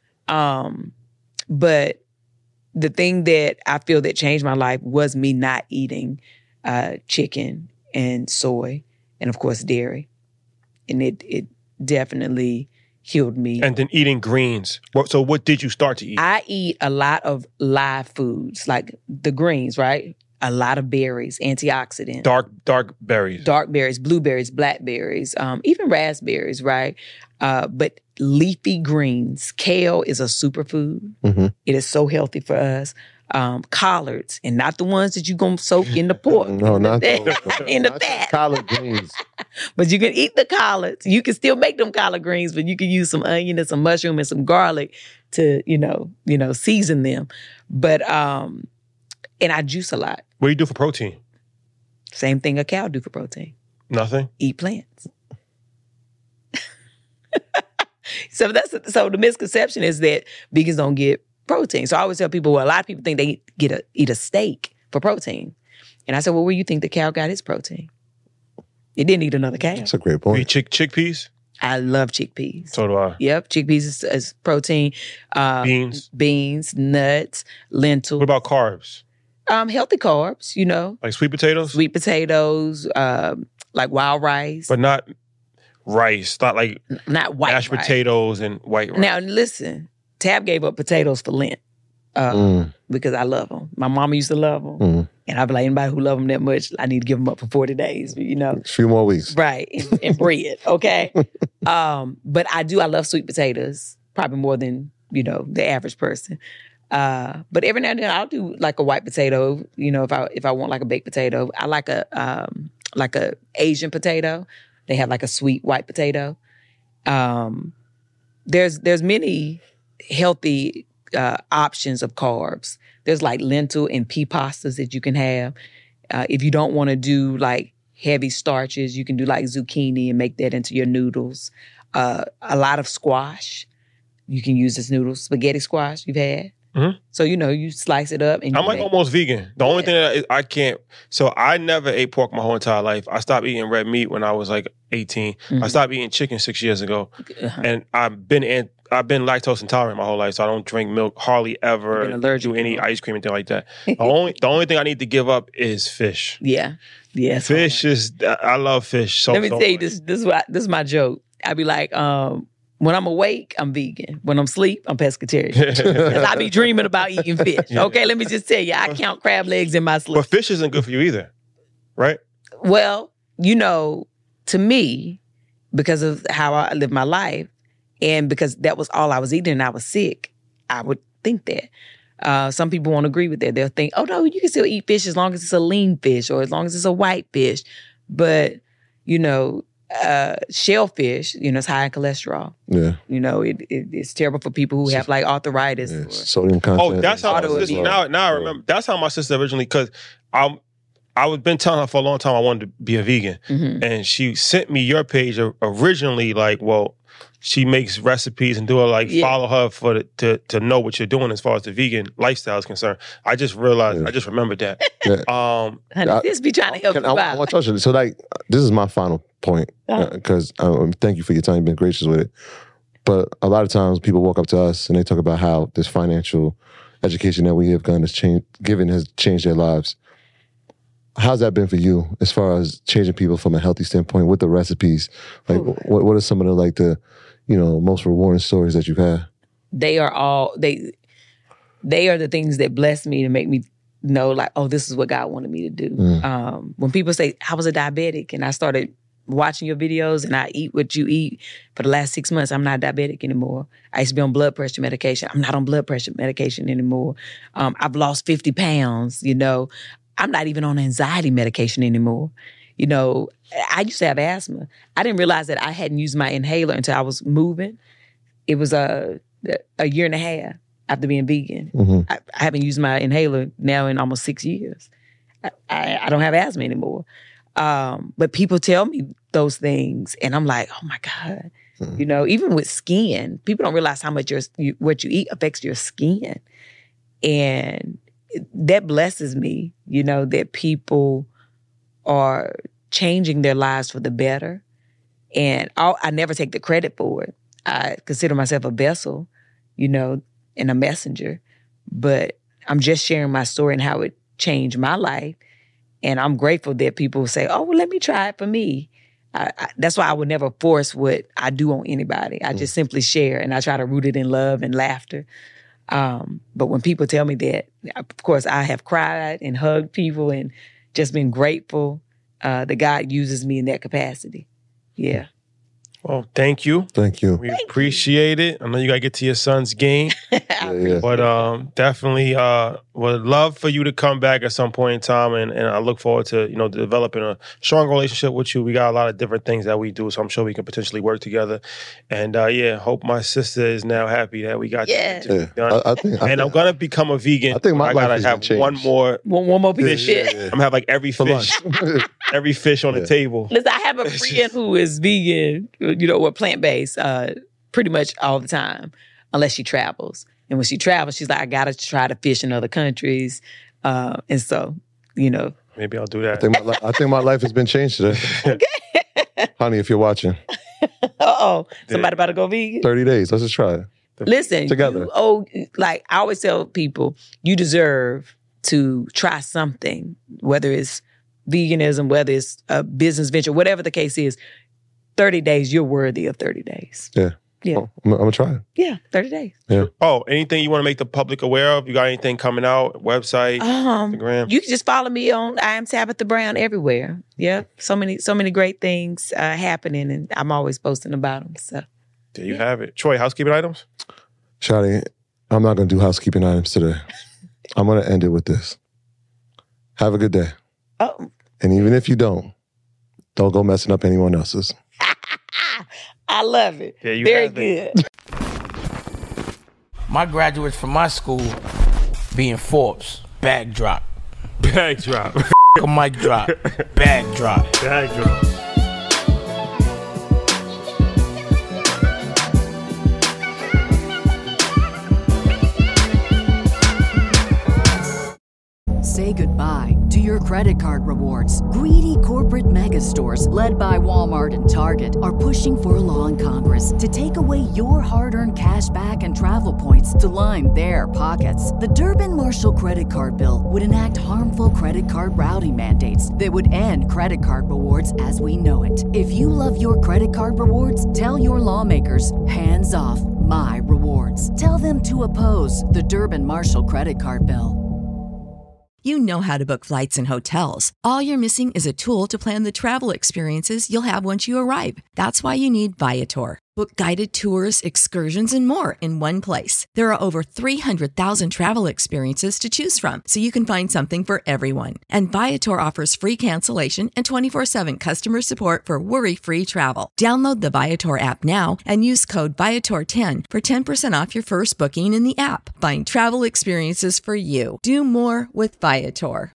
But the thing that I feel that changed my life was me not eating chicken and soy, and of course dairy, and it definitely healed me. And then eating greens. So what did you start to eat? I eat a lot of live foods, like the greens, right? A lot of berries, antioxidants. Dark berries. Dark berries, blueberries, blackberries, even raspberries, right? But leafy greens. Kale is a superfood. It is so healthy for us. Collards, and not the ones that you're going to soak in the pork. No, not in the fat. Collard greens. But you can eat the collards. You can still make them collard greens, but you can use some onion and some mushroom and some garlic to, season them. But, and I juice a lot. What do you do for protein? Same thing a cow do for protein. Nothing? Eat plants. So the misconception is that vegans don't get protein. So I always tell people, well, a lot of people think they eat a steak for protein. And I said, well, where do you think the cow got its protein? It didn't eat another cow. That's a great point. You eat chickpeas? I love chickpeas. So do I. Yep, chickpeas is protein. Beans, nuts, lentils. What about carbs? Healthy carbs, Like sweet potatoes? Sweet potatoes, like wild rice. But not rice, not white mashed rice. Potatoes and white rice. Now, listen, Tab gave up potatoes for Lent because I love them. My mama used to love them. And I'd be like, anybody who love them that much, I need to give them up for 40 days, A few more weeks. Right, and bread, okay? But I love sweet potatoes, probably more than, the average person. But every now and then I'll do like a white potato, if I want like a baked potato. I like a Asian potato. They have like a sweet white potato. There's many healthy options of carbs. There's like lentil and pea pastas that you can have. If you don't want to do like heavy starches, you can do like zucchini and make that into your noodles. A lot of squash you can use as noodles. Spaghetti squash you've had. So, you slice it up. And I'm like almost vegan. The only thing that I can't, so I never ate pork my whole entire life. I stopped eating red meat when I was like 18. I stopped eating chicken 6 years ago. And I've been lactose intolerant my whole life, so I don't drink milk hardly ever, do any ice cream, anything like that. The only thing I need to give up is fish. Yeah. Fish I love fish. Let me tell you, this is my joke. I'd be like, when I'm awake, I'm vegan. When I'm asleep, I'm pescatarian. Because I be dreaming about eating fish. Okay, let me just tell you, I count crab legs in my sleep. But fish isn't good for you either, right? Well, to me, because of how I lived my life. And because that was all I was eating and I was sick, I would think that. Some people won't agree with that. They'll think, oh no, you can still eat fish as long as it's a lean fish or as long as it's a white fish. But, shellfish, it's high in cholesterol. Yeah. It's terrible for people who have like arthritis. Yeah. Or, Sodium content. Oh, that's how my sister, now I remember. That's how my sister originally, because I was been telling her for a long time I wanted to be a vegan. Mm-hmm. And she sent me your page originally, like, well, she makes recipes and do it, like, follow her to know what you're doing as far as the vegan lifestyle is concerned. I just realized, I just remembered that. Yeah. Honey, this be trying to help you out. I want to touch on it. So, like, this is my final point, because thank you for your time. You've been gracious with it. But a lot of times people walk up to us and they talk about how this financial education that we have has changed their lives. How's that been for you as far as changing people from a healthy standpoint with the recipes? Like, what are some of the most rewarding stories that you've had? They are all, they are the things that bless me to make me know, like, oh, this is what God wanted me to do. When people say, I was a diabetic and I started watching your videos and I eat what you eat for the last 6 months, I'm not diabetic anymore. I used to be on blood pressure medication. I'm not on blood pressure medication anymore. I've lost 50 pounds, I'm not even on anxiety medication anymore. I used to have asthma. I didn't realize that I hadn't used my inhaler until I was moving. It was a year and a half after being vegan. Mm-hmm. I haven't used my inhaler now in almost 6 years. I don't have asthma anymore. But people tell me those things, and I'm like, oh my God. Mm-hmm. Even with skin, people don't realize how much what you eat affects your skin. And that blesses me, that people are changing their lives for the better. And I never take the credit for it. I consider myself a vessel, and a messenger. But I'm just sharing my story and how it changed my life. And I'm grateful that people say, oh, well, let me try it for me. That's why I would never force what I do on anybody. I just simply share, and I try to root it in love and laughter. But when people tell me that, of course, I have cried and hugged people and just been grateful that God uses me in that capacity. Yeah. Well, thank you. Thank you. We appreciate it. I know you got to get to your son's game. But definitely would love for you to come back at some point in time. And I look forward to, developing a strong relationship with you. We got a lot of different things that we do, so I'm sure we can potentially work together. And hope my sister is now happy that we got to done. I'm going to become a vegan. I think my got to have one more fish. I'm going to have like every fish. Every fish on the table. Listen, I have a friend who is vegan, or plant-based pretty much all the time, unless she travels. And when she travels, she's like, I got to try to fish in other countries. And so, Maybe I'll do that. I think my life has been changed today. Okay. Honey, if you're watching. Uh-oh. Somebody about to go vegan? 30 days. Let's just try it. Listen, together. I always tell people, you deserve to try something, whether it's veganism, whether it's a business venture, whatever the case is. 30 days, you're worthy of 30 days. Yeah. Yeah. Oh, I'm going to try it. Yeah, 30 days. Yeah. Oh, anything you want to make the public aware of? You got anything coming out? Website, Instagram? You can just follow me on I Am Tabitha Brown everywhere. Yeah. So many great things happening, and I'm always posting about them. So there you have it. Troy, housekeeping items? Shawty, I'm not going to do housekeeping items today. I'm going to end it with this. Have a good day. Oh. And even if you don't go messing up anyone else's. I love it. Yeah, very good. My graduates from my school being Forbes, bag drop. Bag drop. A mic drop. Bag drop. Bag drop. Say goodbye to your credit card rewards. Greedy corporate mega stores, led by Walmart and Target, are pushing for a law in Congress to take away your hard-earned cash back and travel points to line their pockets. The Durbin-Marshall credit card bill would enact harmful credit card routing mandates that would end credit card rewards as we know it. If you love your credit card rewards, tell your lawmakers, hands off my rewards. Tell them to oppose the Durbin-Marshall credit card bill. You know how to book flights and hotels. All you're missing is a tool to plan the travel experiences you'll have once you arrive. That's why you need Viator. Book guided tours, excursions, and more in one place. There are over 300,000 travel experiences to choose from, so you can find something for everyone. And Viator offers free cancellation and 24/7 customer support for worry-free travel. Download the Viator app now and use code Viator10 for 10% off your first booking in the app. Find travel experiences for you. Do more with Viator.